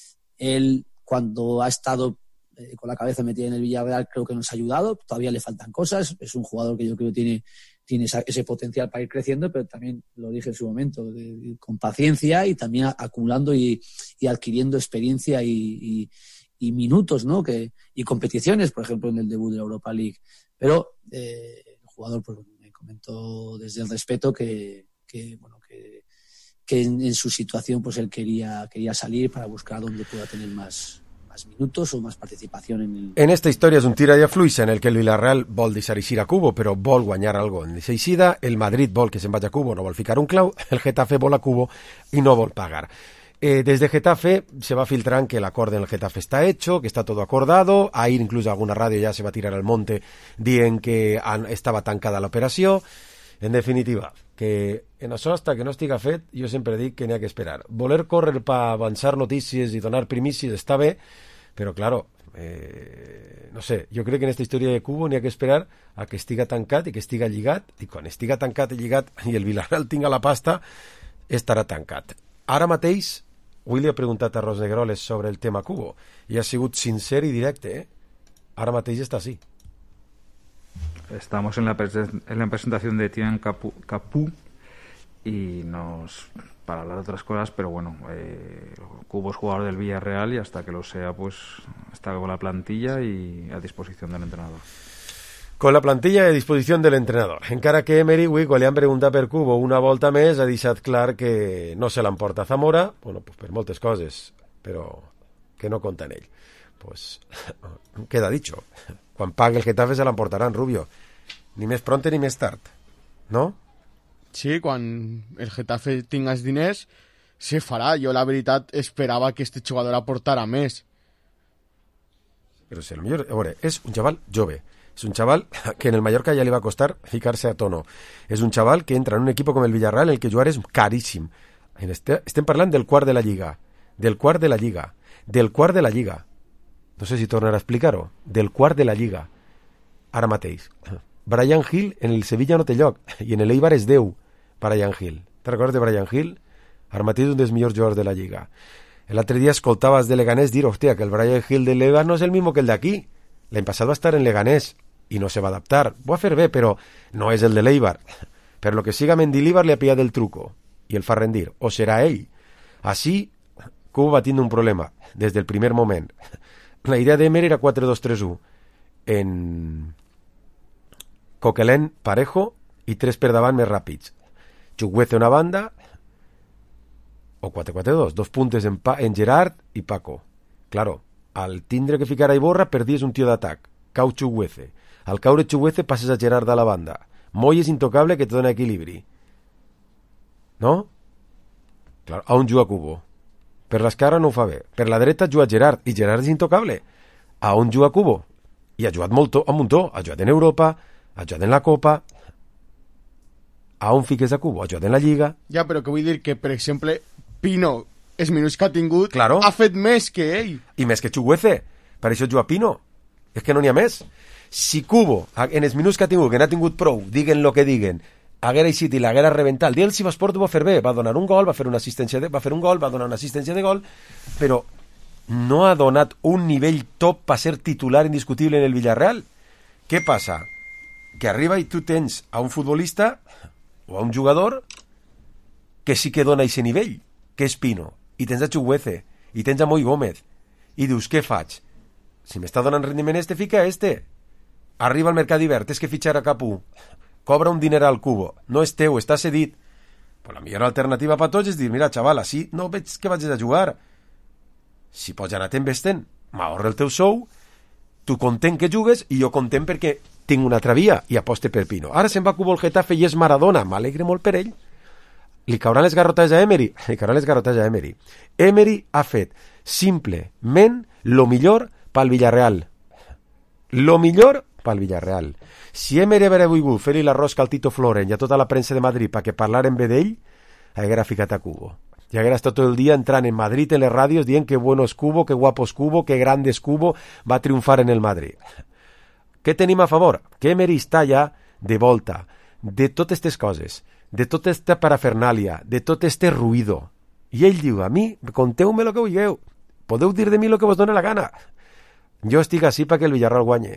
Él cuando ha estado eh, con la cabeza metida en el Villarreal creo que nos ha ayudado, todavía le faltan cosas, es un jugador que yo creo que tiene, tiene esa, ese potencial para ir creciendo, pero también lo dije en su momento, de, de, con paciencia y también acumulando y, y adquiriendo experiencia y, y y minutos, ¿no? Que, y competiciones, por ejemplo, en el debut de la Europa League. Pero eh, el jugador pues, me comentó desde el respeto que, que, bueno, que, que en, en su situación pues él quería, quería salir para buscar donde pueda tener más, más minutos o más participación en el... En esta història és un tira i afluixa en el que el Villarreal vol deixar eixir a Cubo, però vol guanyar algo en aquesta eixida, el Madrid vol que se'n vagi a Cubo, no vol ficar un clau, el Getafe vol a Cubo i no vol pagar. Eh, desde Getafe se va filtrando que el acuerdo en el Getafe está hecho, que está todo acordado. Ahí incluso alguna radio ya se va a tirar al monte dient que han, estava tancada l'operació. En definitiva, que en això hasta que no estiga fet, jo sempre dic que n'hi ha que esperar. Voler córrer per avançar notícies i donar primícies està bé, però claro, eh, no sé, jo crec que en aquesta història de Cubo n'hi ha que esperar a que estiga tancat i que estiga lligat, i quan estiga tancat i lligat i el Villarreal tinga la pasta, estarà tancat. Ara mateix avui li ha preguntat a Rosnegroles sobre el tema Cubo i ha sigut sincer i directe, eh? Ara mateix està així. Estamos en la, en la presentación de Tian Capú, Capú y nos para hablar de otras cosas, pero bueno, eh, Cubo es jugador del Villarreal y hasta que lo sea, pues está con la plantilla y a disposición del entrenador. Con la plantilla a disposició de l'entrenador. Encara que Emery, avui, quan li han preguntat per Cubo una volta més, ha deixat clar que no se l'emporta Zamora, bueno, pues per moltes coses, però que no compta en ell. Pues queda dicho. Quan pague el Getafe se l'emportaran, Rubio. Ni més pronte ni més tard, no? Sí, quan el Getafe tinga els diners, se farà. Jo, la veritat, esperava que este jugador aportara més. Però si el millor... A veure, és un xaval jove. Es un chaval que en el Mallorca ya le va a costar fijarse a tono. Es un chaval que entra en un equipo como el Villarreal en el que jugar es caríssim. En este, estem parlant del quart de la Lliga. Del quart de la Lliga. Del quart de la Lliga. No sé si tornarà a explicar-ho. Del quart de la Lliga. Ara mateix. Brian Hill en el Sevilla no té lloc. I en el Eibar és deu. Brian Hill. Te recordes de Brian Hill? Ara mateix un dels millors jugadors de la Lliga. L'altre dia escoltabas de Leganés dir, hostia, que el Brian Hill del Eibar no és el mismo que el de aquí. L'any passat va estar en Leganés i no se va adaptar. Ho va fer bé, però no és el de l'Eibar. Per lo que siga Mendilibar li ha pillat el truco i el fa rendir. O serà ell. Així, Cubo va tindre un problema des del primer moment. La idea d'Emery era quatre dos tres u. En Coquelin, Parejo i tres per davant més ràpids. Chukwueze una banda o quatre quatre dos. Dos puntes en, pa, en Gerard i Paco. Claro, al tindre que ficar a Iborra perdies un tio d'atac. Cau Chukwueze. Al caure Chukwueze passes a Gerard a la banda. Moll és intocable que te dona equilibri. No? Claro, a on juga Cubo? Per l'esquerra no ho fa bé. Per la dreta juga Gerard, i Gerard és intocable. A on juga Cubo? I ha jugat molt, a muntó. Ha jugat en Europa, ha jugat en la Copa. A on fiques a Cubo? Ha jugat en la Lliga. Ja, però que vull dir que, per exemple, Pino, els minuts que ha tingut, claro, ha fet més que ell. I més que Chukwueze. Per això juga Pino. És que no n'hi ha més. Si Cubo, en els minuts que ha tingut, que n'ha tingut prou, diguen lo que diguen, haguera eixit i l'haguera rebentat, el dia del Sivasport ho va fer bé, va donar un gol, va fer una assistència de, va fer un gol, va donar una assistència de gol, però no ha donat un nivell top per ser titular indiscutible en el Villarreal. Què passa? Que arriba i tu tens a un futbolista o a un jugador que sí que dona aquest nivell, que és Pino, i tens a Chukwueze, i tens a Moi Gómez, i dius, què faig? Si m'està donant rendiment este, fica este. Arriba al mercat d'hivern, tens que fitxar a Capú, cobra un diner al Cubo, no és teu, està cedit. Pues la millor alternativa per tots és dir, mira, xaval, així no veig que vagis a jugar. Si pots anar t'investent, m'ahorra el teu sou, tu content que jugues i jo content perquè tinc una altra via i aposte per Pino. Ara se'n va Cubo el Getafe i és Maradona, m'alegre molt per ell. Li cauran les garrotes a Emery? Li cauran les garrotes a Emery. Emery ha fet simplement lo millor pel Villarreal. Lo millor pel Villarreal. Si Emery haguera volgut fer-li la rosca al Tito Floren i a tota la premsa de Madrid perquè parlaren bé d'ell, haguera ficat a Cubo. I haguera estat tot el dia entrant en Madrid en les ràdios dient que bueno és Cubo, que guapo és Cubo, que grande és Cubo, va triomfar en el Madrid. Què tenim a favor? Que Emery està ja de volta de totes aquestes coses, de tota esta parafernàlia, de tot este ruïdo. I ell diu, a mi, conteu-me el que vulgueu, podeu dir de mi el que vos dona la gana. Jo estic així perquè el Villarreal guanye.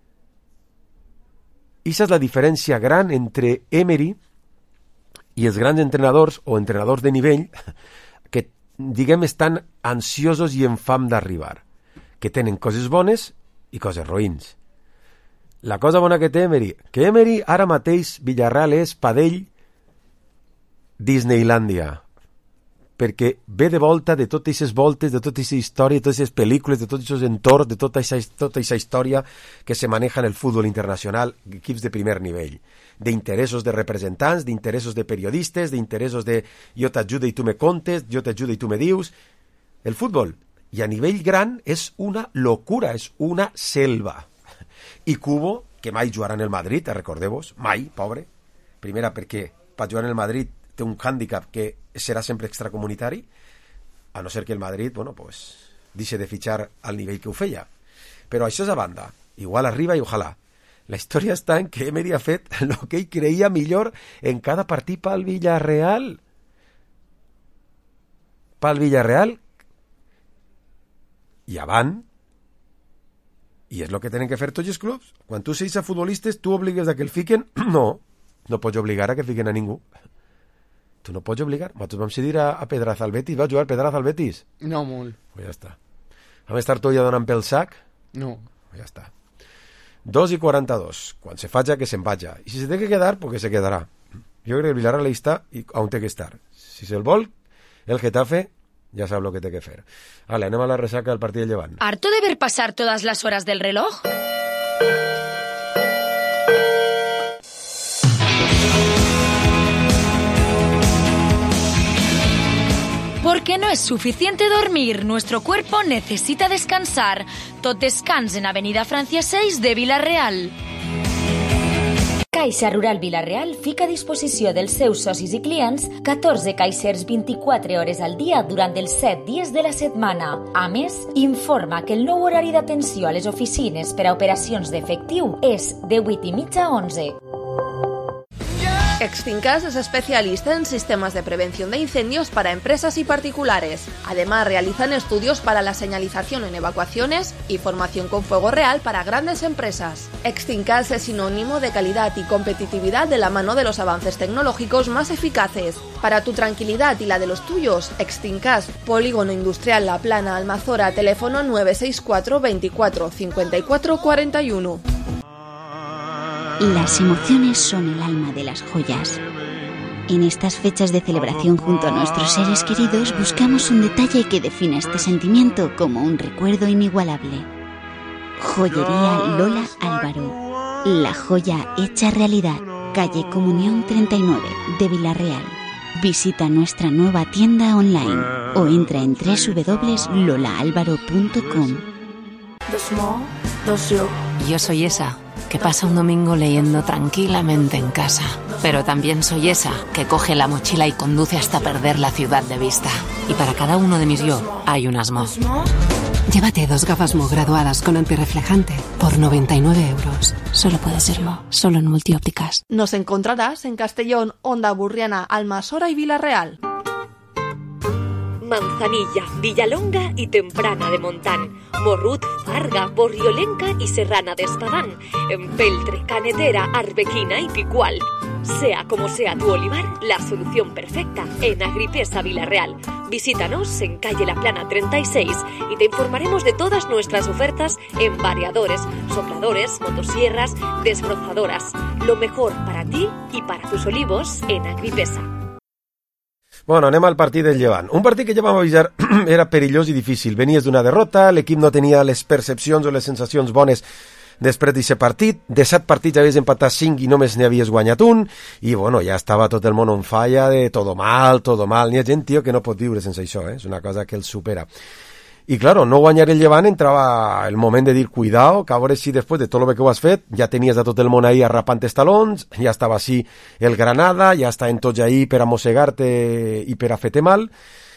I aquesta és la diferència gran entre Emery i els grans entrenadors o entrenadors de nivell que, diguem, estan ansiosos i en fam d'arribar, que tenen coses bones i coses roïns. La cosa bona que té Emery, que Emery ara mateix Villarreal és padell Disneylàndia, perquè ve de volta de totes aquestes voltes, de tota aquesta història, de totes aquestes pel·lícules, de tots aquests entorns, de tota aquesta història que se maneja en el futbol internacional, equips de primer nivell, d'interessos de representants, d'interessos de periodistes, d'interessos de jo t'ajudo i tu me contes, jo t'ajudo i tu me dius. El futbol, i a nivell gran, és una locura, és una selva. I Cubo, que mai jugarà en el Madrid, recordeu-vos, mai, pobre, primera perquè per jugar en el Madrid té un hàndicap que serà sempre extracomunitari, a no ser que el Madrid, bueno, pues, deixi de fitxar al nivell que ho feia. Però això és a banda. Igual arriba i ojalà. La història està en que Emery ha fet el que ell creia millor en cada partit pel Villarreal. Pel Villarreal. I avant. I és el que tenen que fer tots els clubs. Quan tu siguis a futbolistes, tu obligues a que el fiquen? No. No pots obligar a que fiquen a ningú. Tu no pots obligar. Nosaltres vam cedir a, a Pedraza al Betis. Va jugar Pedraza al Betis? No, molt. Pues ja està. Vam estar tot ja donant pel sac? No. Pues ja està. dos y quaranta-dos. Quan se faja, que se'n vaja. I si se té que quedar, pues que se quedarà. Jo crec que el Villarreal ahí està i on té que estar. Si se'l vol, el Getafe ya sabe lo que té que fer. Vale, anem a la resaca del partit del Llevant. ¿Harto de ver pasar todas las horas del reloj? Porque no es suficiente dormir, nuestro cuerpo necesita descansar. Tot descans en Avenida Francia seis de Vila-real. Caixa Rural Vila-real fica a disposició dels seus socis i clients catorze caixers vint-i-quatre hores al dia durant els set dies de la setmana. A més, informa que el nou horari d'atenció a les oficines per a operacions d'efectiu és de vuit i mitja a onze. Extincas es especialista en sistemas de prevención de incendios para empresas y particulares. Además, realizan estudios para la señalización en evacuaciones y formación con fuego real para grandes empresas. Extincas es sinónimo de calidad y competitividad de la mano de los avances tecnológicos más eficaces. Para tu tranquilidad y la de los tuyos, Extincas, Polígono Industrial La Plana, Almazora, teléfono nueve seis cuatro veinticuatro cincuenta y cuatro cuarenta y uno. Las emociones son el alma de las joyas. En estas fechas de celebración junto a nuestros seres queridos buscamos un detalle que defina este sentimiento como un recuerdo inigualable. Joyería Lola Álvaro. La joya hecha realidad. Calle Comunión treinta y nueve de Vila-real. Visita nuestra nueva tienda online o entra en doble u doble u doble u punto lola álvaro punto com. Yo soy esa que pasa un domingo leyendo tranquilamente en casa. Pero también soy esa que coge la mochila y conduce hasta perder la ciudad de vista. Y para cada uno de mis yo hay un Asmo. Llévate dos gafas Mo graduadas con antirreflejante por noventa y nueve euros. Solo puede ser Mo, solo en Multiópticas. Nos encontrarás en Castellón, Onda Burriana, Almasora y Vila-real. Manzanilla, Villalonga y Temprana de Montán, Morrut, Farga, Borriolenca y Serrana de Espadán, Empeltre, Canetera, Arbequina y Picual. Sea como sea tu olivar, la solución perfecta en Agripesa Vila-real. Visítanos en calle La Plana treinta y seis y te informaremos de todas nuestras ofertas en variadores, sopladores, motosierras, desbrozadoras. Lo mejor para ti y para tus olivos en Agripesa. Bueno, anem al partit del Llevant. Un partit que ja vam avisar era perillós i difícil. Venies d'una derrota, l'equip no tenia les percepcions o les sensacions bones després d'aquest partit. De set partits havies empatat cinc i només n'hi havies guanyat un. I, bueno, ja estava tot el món on falla de todo mal, todo mal. N'hi ha gent, tio, que no pot viure sense això, eh? És una cosa que el supera. I, claro, no guanyar el Llevant entrava el moment de dir, cuidao, que a veure si després de tot el que ho has fet, ja tenies a tot el món ahí arrapant els talons, ja estava així el Granada, ja estaven tots ahí per a mossegar-te i per a fer-te mal.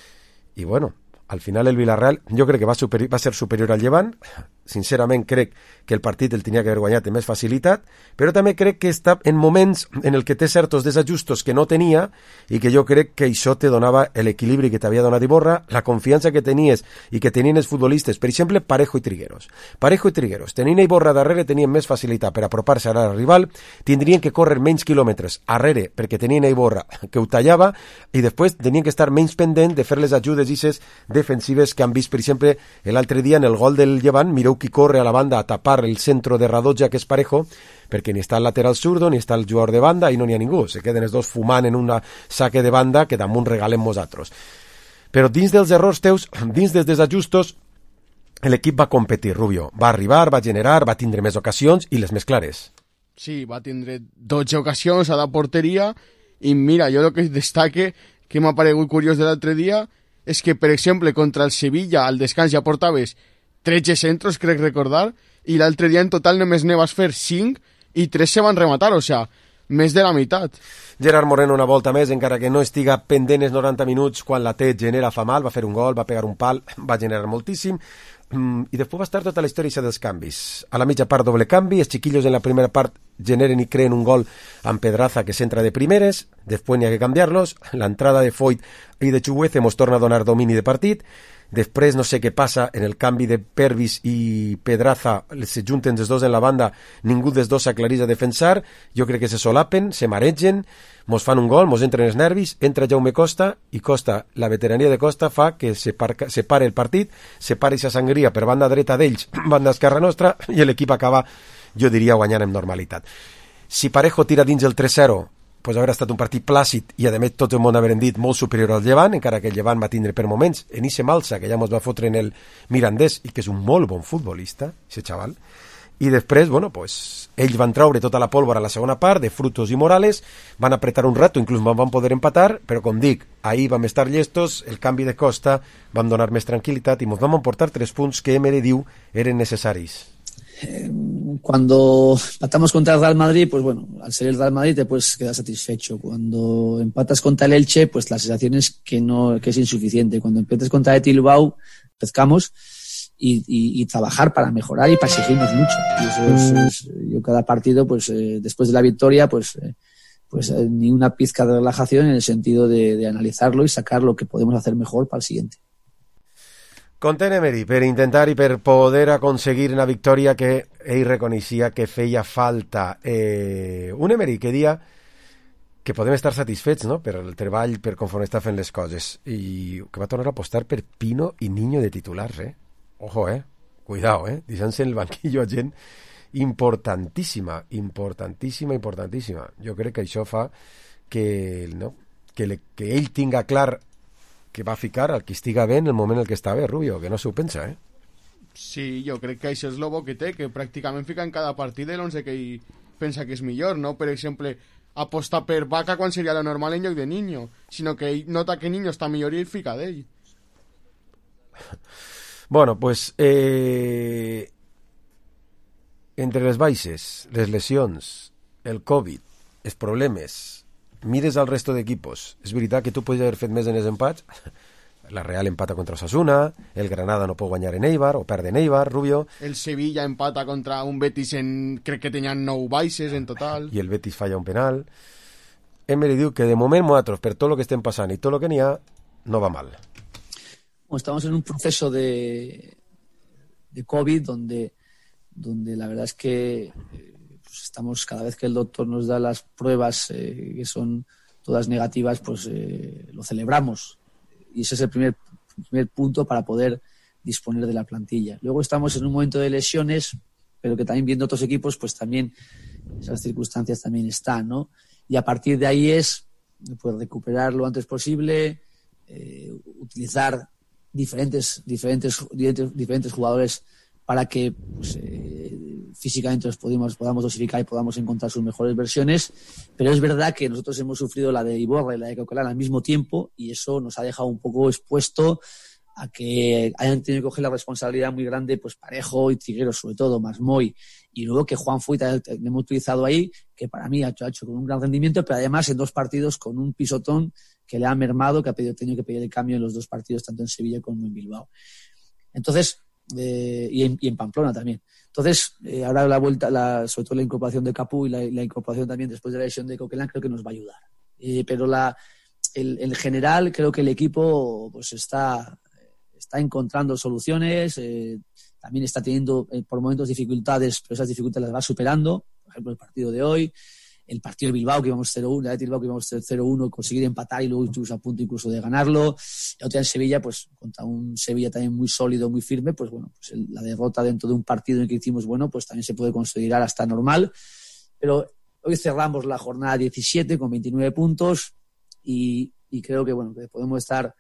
I, bueno, al final el Villarreal jo crec que va, superi- va ser superior al Llevant. Sincerament crec que el partit el tenia que haver guanyat amb més facilitat, però també crec que està en moments en el que té certs desajustos que no tenia i que jo crec que això te donava l'equilibri que t'havia donat Iborra, la confiança que tenies i que tenien els futbolistes, per exemple, Parejo i Trigueros. Parejo i Trigueros, tenint Iborra darrere, tenien més facilitat per apropar-se al rival, tindrien que córrer menys quilòmetres arrere perquè tenien Iborra que ho tallava i després tenien que estar menys pendent de fer les ajudes i ses defensives que han vist, per exemple, l'altre dia en el gol del Llevant. Mireu qui corre a la banda a tapar el centro de Radoja, que és Parejo, perquè ni està el lateral zurdo ni està el jugador de banda i no n'hi ha ningú, se queden els dos fumant en una saque de banda que damunt regalem nosaltres. Però dins dels errors teus, dins dels desajustos, l'equip va competir, Rubio, va arribar, va generar, va tindre més ocasions i les més clares. Sí, va tindre dotze ocasions a la porteria i mira, jo el que destaque que m'ha paregut curiós de l'altre dia és que, per exemple, contra el Sevilla al descans ja portaves tretze centros, crec recordar, i l'altre dia en total només ne vas fer cinc i tres se van rematar, o sea, més de la meitat. Gerard Moreno una volta més, encara que no estiga pendent els noranta minuts, quan la té genera fa mal, va fer un gol, va pegar un pal, va generar moltíssim, mm, i després va estar tota la història dels canvis. A la mitja part doble canvi, els chiquillos en la primera part generen i creen un gol amb Pedraza que s'entra de primeres, després n'hi ha que canviar-los, l'entrada de Foyt i de Chuguece mos torna a donar domini de partit. Després no sé què passa en el canvi de Pervis i Pedraza, se junten els dos en la banda, ningú dels dos s'aclarís a defensar, jo crec que se solapen, se maregen, mos fan un gol, mos entren els nervis, entra Jaume Costa i Costa, la veterania de Costa fa que se, par- se pare el partit, se pare aquesta sangria per banda dreta d'ells, banda esquerra nostra, i l'equip acaba jo diria guanyant amb normalitat. Si Parejo tira dins el tres zero, pues haurà estat un partit plàcid i, a més, tot el món haurem dit molt superior al Llevant, encara que el Llevant va tindre per moments en ixe Malsa, que ja mos va fotre en el Mirandés, i que és un molt bon futbolista, ese xaval. I després, bueno, pues, ells van traure tota la pólvora a la segona part, de Frutos i Morales, van apretar un rato, inclús van poder empatar, però, com dic, ahir vam estar llestos, el canvi de Costa, vam donar més tranquil·litat i ens vam emportar tres punts que Emery diu eren necessaris. Eh, cuando empatamos contra el Real Madrid, pues bueno, al ser el Real Madrid te puedes quedar satisfecho. Cuando empatas contra el Elche, pues la sensación es que no, que es insuficiente. Cuando empatas contra el Bilbao, pescamos y, y, y trabajar para mejorar y para exigirnos mucho. Y eso es, es, yo cada partido, pues eh, después de la victoria, pues eh, pues eh, ni una pizca de relajación en el sentido de, de analizarlo y sacar lo que podemos hacer mejor para el siguiente. Content Emery, per intentar i per poder aconseguir una victòria que ell reconeixia que feia falta. Eh, un Emery que dia que podem estar satisfets, no?, per el treball, per conforme està fent les coses, i que va tornar a apostar per Pino i Niño de titulars, eh? Ojo, eh? Cuidao, eh? Deixant-se en el banquillo a gent importantíssima, importantíssima, importantíssima. Jo crec que això fa que, no?, que, le, que ell tinga clar que va ficar al que estiga bé en el moment en el que està bé, Rubio, que no s'ho pensa, eh? Sí, jo crec que això és el bo que té, que pràcticament fica en cada partit l'onze que ell pensa que és millor, no? Per exemple, apostar per Vaca quan seria lo normal en lloc de Niño, sinó que ell nota que Niño està millor i ell fica d'ell. Bueno, pues eh, entre les baixes, les lesions, el Covid, els problemes, mires al resto d'equipos, és veritat que tu pots haver fet més en els empats. La Real empata contra Osasuna, el Granada no pot guanyar en Eibar, o perd en Eibar, Rubio. El Sevilla empata contra un Betis en... crec que tenien nou baixes en total. I el Betis falla un penal. Emery diu que de moment nosaltres, per tot el que estem passant i tot el que n'hi ha, no va mal. Bueno, estamos en un proceso de, de COVID donde, donde la verdad es que pues estamos, cada vez que el doctor nos da las pruebas eh, que son todas negativas, pues eh, lo celebramos. Y ese es el primer, primer punto para poder disponer de la plantilla. Luego estamos en un momento de lesiones, pero que también viendo otros equipos, pues también esas circunstancias también están, ¿no? Y a partir de ahí es pues recuperar lo antes posible, eh, utilizar diferentes, diferentes, diferentes jugadores para que pues, eh, físicamente los podamos, podamos dosificar y podamos encontrar sus mejores versiones, pero es verdad que nosotros hemos sufrido la de Iborra y la de Coquelin al mismo tiempo y eso nos ha dejado un poco expuesto a que hayan tenido que coger la responsabilidad muy grande pues Parejo y Trigueros, sobre todo, más Moy, y luego que Juan Fuita le hemos utilizado ahí, que para mí ha hecho, ha hecho con un gran rendimiento, pero además en dos partidos con un pisotón que le ha mermado, que ha pedido, tenido que pedir el cambio en los dos partidos, tanto en Sevilla como en Bilbao. Entonces, Eh, y, en, y en Pamplona también. Entonces, eh, ahora la vuelta, la, sobre todo la incorporación de Capú y la, la incorporación también después de la lesión de Coquelin, creo que nos va a ayudar. Eh, pero la, el, en general, creo que el equipo pues está, está encontrando soluciones, eh, también está teniendo eh, por momentos dificultades, pero esas dificultades las va superando. Por ejemplo, el partido de hoy, el partido de Bilbao, que íbamos cero uno, la de Bilbao que íbamos cero uno, conseguir empatar y luego incluso a punto incluso de ganarlo. Y otra en Sevilla, pues contra un Sevilla también muy sólido, muy firme, pues bueno, pues el, la derrota dentro de un partido en el que hicimos bueno, pues también se puede considerar hasta normal. Pero hoy cerramos la jornada diecisiete con veintinueve puntos y, y creo que bueno, que podemos estar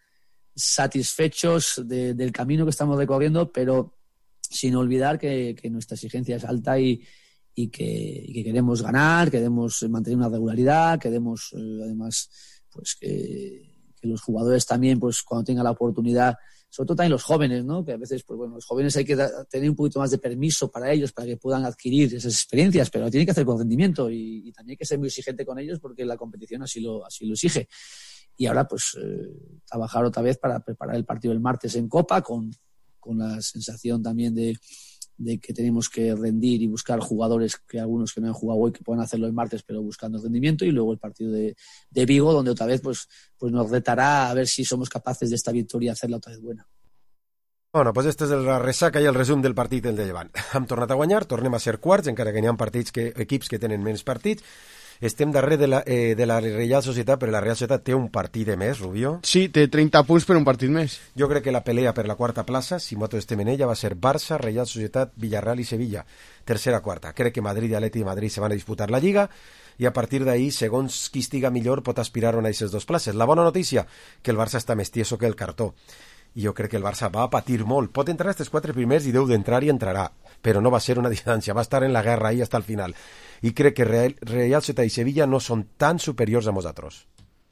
satisfechos de, del camino que estamos recorriendo, pero sin olvidar que, que nuestra exigencia es alta y Y que, y que queremos ganar, queremos mantener una regularidad, queremos eh, además pues que, que los jugadores también pues cuando tengan la oportunidad, sobre todo también los jóvenes, ¿no? Que a veces pues bueno, los jóvenes hay que da, tener un poquito más de permiso para ellos, para que puedan adquirir esas experiencias, pero lo tienen que hacer con rendimiento y, y también hay que ser muy exigente con ellos porque la competición así lo, así lo exige. Y ahora pues eh, trabajar otra vez para preparar el partido del martes en Copa con, con la sensación también de de que tenemos que rendir y buscar jugadores, que algunos que no han jugado hoy, que puedan hacerlo el martes, pero buscando el rendimiento, y luego el partido de, de Vigo, donde otra vez pues, pues nos retará a ver si somos capaces de esta victoria hacerla otra vez buena. Bueno, pues este és la ressaca i el resum del partit del de Llevant. Hem tornat a guanyar, tornem a ser quarts, encara que n'hi ha partits que, equips que tenen menys partits, Estem darrere de la, eh, de la Reial Societat, però la Real Societat té un partit de més, Rubio. Sí, té trenta punts per un partit més. Jo crec que la pelea per la quarta plaça, si nosaltres estem en ella, va ser Barça, Real Societat, Villarreal i Sevilla. Tercera, quarta. Crec que Madrid i Atleti de Madrid se van a disputar la Lliga i a partir d'ahí, segons qui estiga millor, pot aspirar a una d'aquestes dues places. La bona notícia, que el Barça està més tieso que el cartó. I jo crec que el Barça va a patir molt. Pot entrar als quatre primers i deu d'entrar i entrarà, però no va ser una distància, va estar en la guerra ahí hasta el final. I crec que Real, Real Societat i Sevilla no són tan superiors a nosaltres.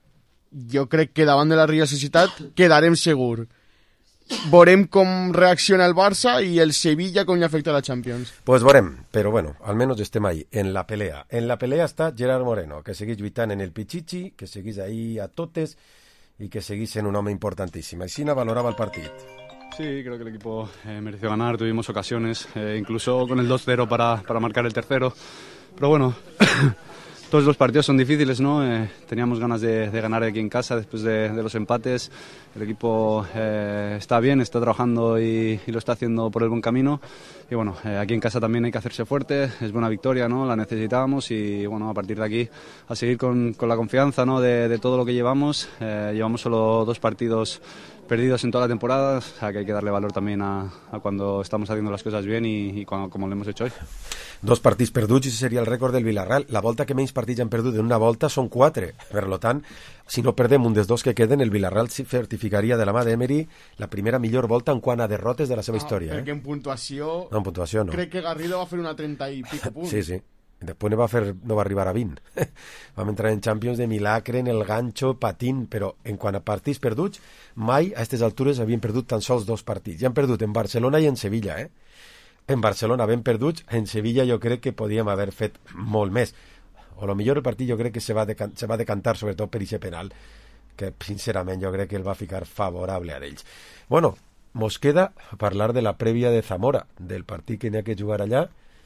Jo crec que davant de la Real Societat quedarem segur. Veurem com reacciona el Barça i el Sevilla com li afecta la Champions. Pues veurem, però bueno, almenys estem ahí, en la pelea. En la pelea està Gerard Moreno, que segueix lluitant en el Pichichi, que segueix ahí a totes y que seguís en un hombre importantísimo. Aixina valoraba el partido. Sí, creo que el equipo eh, mereció ganar, tuvimos ocasiones, eh, incluso con el dos cero para, para marcar el tercero, pero bueno, todos los partidos son difíciles, ¿no? Eh, teníamos ganas de, de ganar aquí en casa después de, de los empates, el equipo eh, está bien, está trabajando y, y lo está haciendo por el buen camino, y bueno, eh, aquí en casa también hay que hacerse fuerte, es buena victoria, ¿no? La necesitábamos y bueno, a partir de aquí a seguir con, con la confianza, ¿no? de, de todo lo que llevamos, eh, llevamos solo dos partidos perdidos en toda la temporada, o sea que hay que darle valor también a, a cuando estamos haciendo las cosas bien y, y cuando, como lo hemos hecho hoy. Dos partits perduts i seria el rècord del Villarreal. La volta que menys partits han perdut en una volta són quatre. Per tant, si no perdem un dels dos que queden, el Villarreal certificaria de la mà d'Emery la primera millor volta en quant a derrotes de la seva ah, història. Perquè eh? en puntuació... No, en puntuació no. Crec que Garrido va fer una trenta i pico punts. Sí, sí. Després no va, fer, no va arribar a vint. Vam entrar en Champions de milagre, en el ganxo, patint, però en quant a partits perduts, mai a aquestes altures havien perdut tan sols dos partits. Ja han perdut en Barcelona i en Sevilla, eh? En Barcelona ben perduts, en Sevilla jo crec que podíem haver fet molt més. O lo millor el partit jo crec que se va, decan se va decantar sobretot per aquest penal, que sincerament jo crec que el va ficar favorable a ells. Bueno, mos queda parlar de la prèvia de Zamora, del partit que n'hi ha que jugar allà,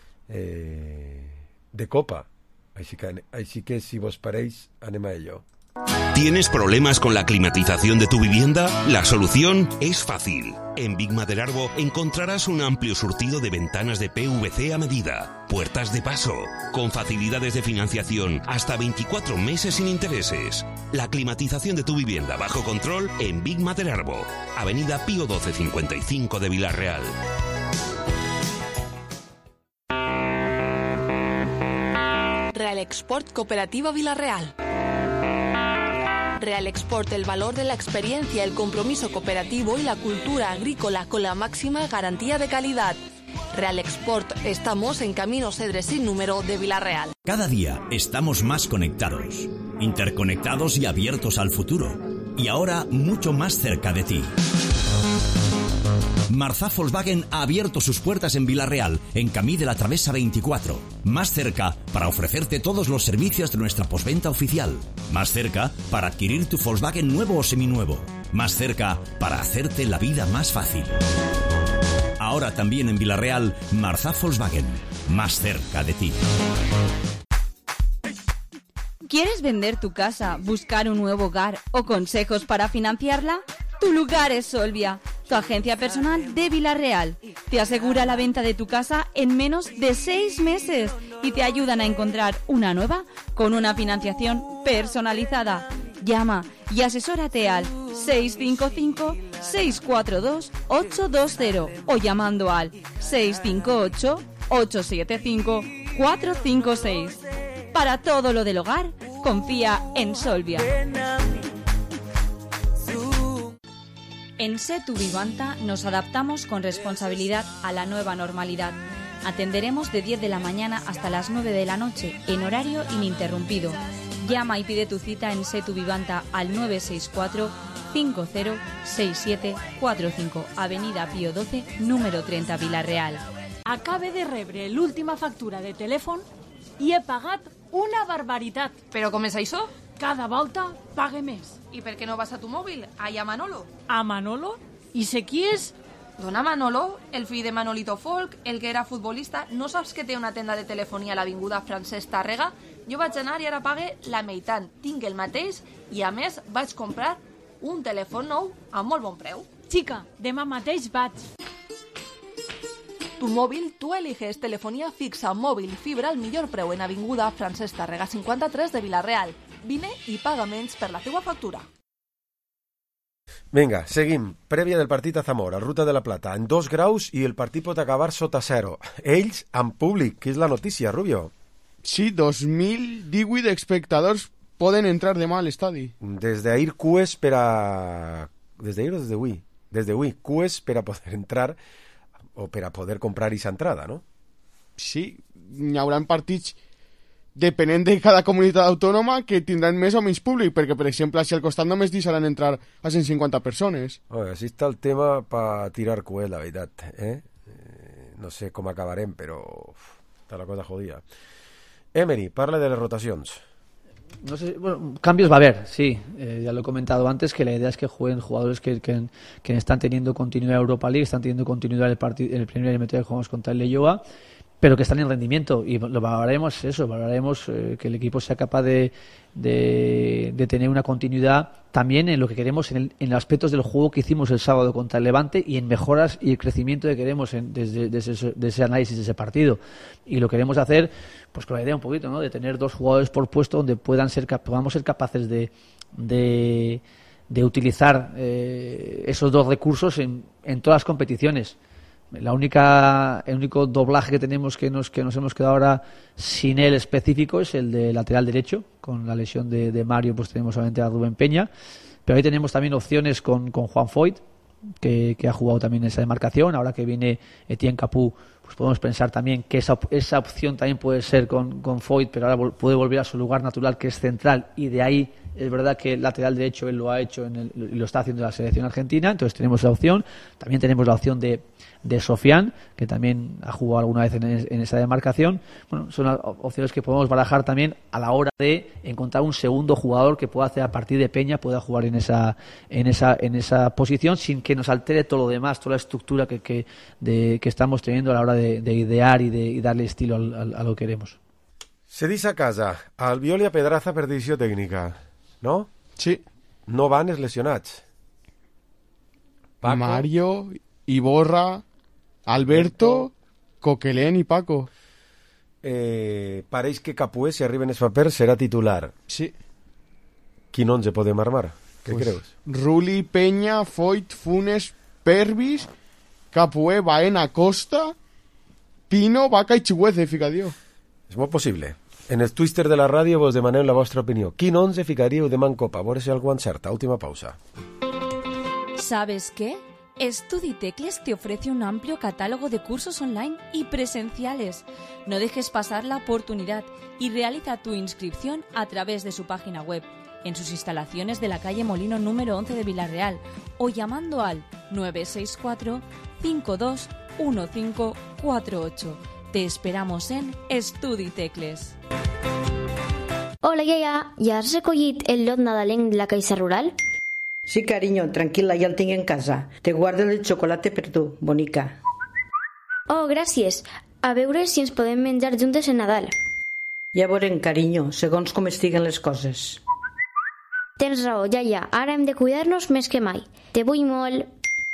eh, de Copa. Així que, així que si vos pareix, anem a ello. ¿Tienes problemas con la climatización de tu vivienda? La solución es fácil. En Big Maderarbo encontrarás un amplio surtido de ventanas de P V C a medida, puertas de paso, con facilidades de financiación hasta veinticuatro meses sin intereses. La climatización de tu vivienda bajo control en Big Maderarbo, Avenida Pío doce cincuenta y cinco de Villarreal. Real Export Cooperativa Villarreal. Real Export, el valor de la experiencia, el compromiso cooperativo y la cultura agrícola con la máxima garantía de calidad. Real Export, estamos en Camino Cedres sin número de Villarreal. Cada día estamos más conectados, interconectados y abiertos al futuro. Y ahora mucho más cerca de ti. Marzá Volkswagen ha abierto sus puertas en Villarreal, en Camí de la Travesa veinticuatro. Más cerca para ofrecerte todos los servicios de nuestra postventa oficial. Más cerca para adquirir tu Volkswagen nuevo o seminuevo. Más cerca para hacerte la vida más fácil. Ahora también en Villarreal, Marzá Volkswagen. Más cerca de ti. ¿Quieres vender tu casa, buscar un nuevo hogar o consejos para financiarla? Tu lugar es Solvia, tu agencia personal de Villarreal. Te asegura la venta de tu casa en menos de seis meses y te ayudan a encontrar una nueva con una financiación personalizada. Llama y asesórate al seis cinco cinco, seis cuatro dos, ocho dos cero o llamando al seis cinco ocho, ocho siete cinco, cuatro cinco seis. Para todo lo del hogar, confía en Solvia. En Setu Vivanta nos adaptamos con responsabilidad a la nueva normalidad. Atenderemos de diez de la mañana hasta las nueve de la noche, en horario ininterrumpido. Llama y pide tu cita en Setu Vivanta al nueve seis cuatro, cinco cero seis siete cuatro cinco, Avenida Pío doce, número trenta, Villarreal. Acabe de rebre l'última factura de telèfon i he pagat una barbaritat. Però com és això? Cada volta pague més. I per què no vas a tu mòbil? Allà a Manolo. A Manolo? I sé qui és? Dona Manolo, el fill de Manolito Folk, el que era futbolista. No saps que té una tenda de telefonia a l'avinguda Francesc Tàrrega? Jo vaig anar i ara pague la meitat. Tinc el mateix i, a més, vaig comprar un telèfon nou a molt bon preu. Xica, demà mateix vaig. Tu mòbil, tu eliges telefonia fixa, mòbil i fibra al millor preu en Avinguda Francesc Tàrrega cinquanta-tres de Vila-real. Vine i paga menys per la teua factura. Vinga, seguim. Prèvia del partit a Zamora, Ruta de la Plata, en dos graus i el partit pot acabar sota zero. Ells en públic, que és la notícia, Rubio. Sí, dos mil divuit espectadors poden entrar demà a l'estadi. Des d'ahir cues per a... Des d'ahir o des d'avui? Des d'avui, cues per a poder entrar o per a poder comprar aquesta entrada, no? Sí, hi haurà partits depenent de cada comunitat autònoma que tindran més o menys públic, perquè, per exemple, si al costat només deixaran entrar a cent cinquanta persones. Oye, així està el tema per tirar cues, la veritat. Eh? Eh, no sé com acabarem, però uf, està la cosa jodida. Emery, parla de les rotacions. No sé, bueno, cambios va a haber, sí. Eh, ya lo he comentado antes que la idea es que jueguen jugadores que, que, que están teniendo continuidad en Europa League, están teniendo continuidad en el, partido, en el primer elemento que jugamos contra el Leyoa, pero que están en rendimiento y lo valoraremos eso, valoraremos eh, que el equipo sea capaz de, de, de tener una continuidad también en lo que queremos en, el, en los aspectos del juego que hicimos el sábado contra el Levante y en mejoras y el crecimiento que queremos en, desde, desde ese, de ese análisis de ese partido. Y lo queremos hacer pues con la idea un poquito, ¿no?, de tener dos jugadores por puesto donde puedan ser podamos ser capaces de, de, de utilizar eh, esos dos recursos en, en todas las competiciones. La única, el único doblaje que tenemos que nos, que nos hemos quedado ahora sin él específico es el de lateral derecho. Con la lesión de, de Mario pues tenemos solamente a Rubén Peña, pero ahí tenemos también opciones con, con Juan Foyt, que, que ha jugado también en esa demarcación. Ahora que viene Etienne Capú, pues podemos pensar también que esa, esa opción también puede ser con, con Foyt, pero ahora vol, puede volver a su lugar natural, que es central, y de ahí es verdad que el lateral derecho él lo ha hecho en el, y lo está haciendo en la selección argentina. Entonces tenemos la opción. También tenemos la opción de de Sofian, que también ha jugado alguna vez en, en esa demarcación. Bueno, son las opciones que podemos barajar también a la hora de encontrar un segundo jugador que pueda hacer a partir de Peña, pueda jugar en esa en esa en esa posición sin que nos altere todo lo demás, toda la estructura que que, de, que estamos teniendo a la hora de, de idear y de y darle estilo al, al, a lo que queremos. Se dice a casa, Albiol i a Pedraza per decisió tècnica, no? Sí. No van els lesionats. Paco. Mario, Iborra, Alberto, Coquelén i Paco. Eh, pareix que Capué, si arriben els papers, serà titular. Sí. Quin onze podem armar? Què pues, creus? Ruli, Peña, Foyt, Funes, Pervis, Capué, Baena, Costa, Pino, Vaca i Chihueze, ficadio. És molt possible. En el Twitter de la ràdio vos demanem la vostra opinió. Quin onze ficaríeu demà en Copa? A veure si algú encerta. Última pausa. ¿Sabes qué? StudiTecles te ofrece un amplio catálogo de cursos online y presenciales. No dejes pasar la oportunidad y realiza tu inscripción a través de su página web, en sus instalaciones de la calle Molino número once de Vila-real o llamando al nueve seis cuatro, cinco dos uno cinco cuatro ocho. Te esperamos en StudiTecles. Hola, iaia, ja has recollit el lot nadalenc de la Caixa Rural? Sí, cariño, tranquila, ya lo tengo en casa. Te guardo el chocolate per tu, bonica. Oh, gràcies. A veure si ens podem menjar juntes en Nadal. Ja veurem, carinyo, segons com estiguen les coses. Tens raó, iaia. Ara hem de cuidar-nos més que mai. Te vull molt.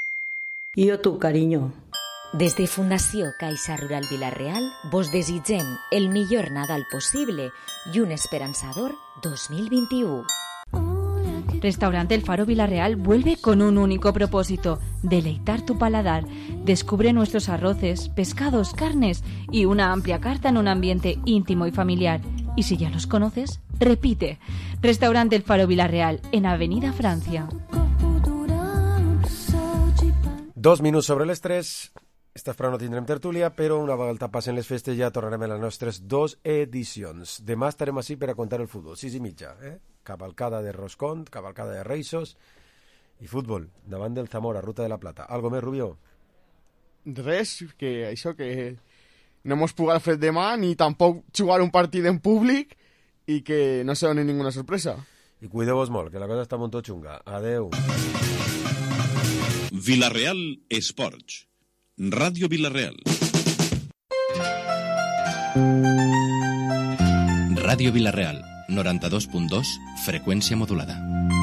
I jo tu, carinyo. Des de Fundació Caixa Rural Vila-real vos desitgem el millor Nadal possible i un esperançador dos mil vint-i-u. Restaurante El Faro Vila-real vuelve con un único propósito: deleitar tu paladar. Descubre nuestros arroces, pescados, carnes y una amplia carta en un ambiente íntimo y familiar. Y si ya los conoces, repite. Restaurante El Faro Vila-real, en Avenida Francia. Dos minuts sobre les tres. Esta frau no tindrem tertúlia, però una vegada passen les festes ja tornarem a les nostres dos edicions. Demà estarem així per a contar el futbol, sis i mitja, eh? Cavalcada de Roscont, cavalcada de Reisos i futbol, davant del Zamora, Ruta de la Plata. Algo més, Rubio? Res, que això, que no hemos pogut fer demà, ni tampoc jugar un partit en públic i que no se doni ninguna sorpresa. I cuideu-vos molt, que la cosa està molt xunga. Adeu. Vila-real Esports. Ràdio Vila-real. Ràdio Vila-real, noranta-dos punt dos, freqüència modulada.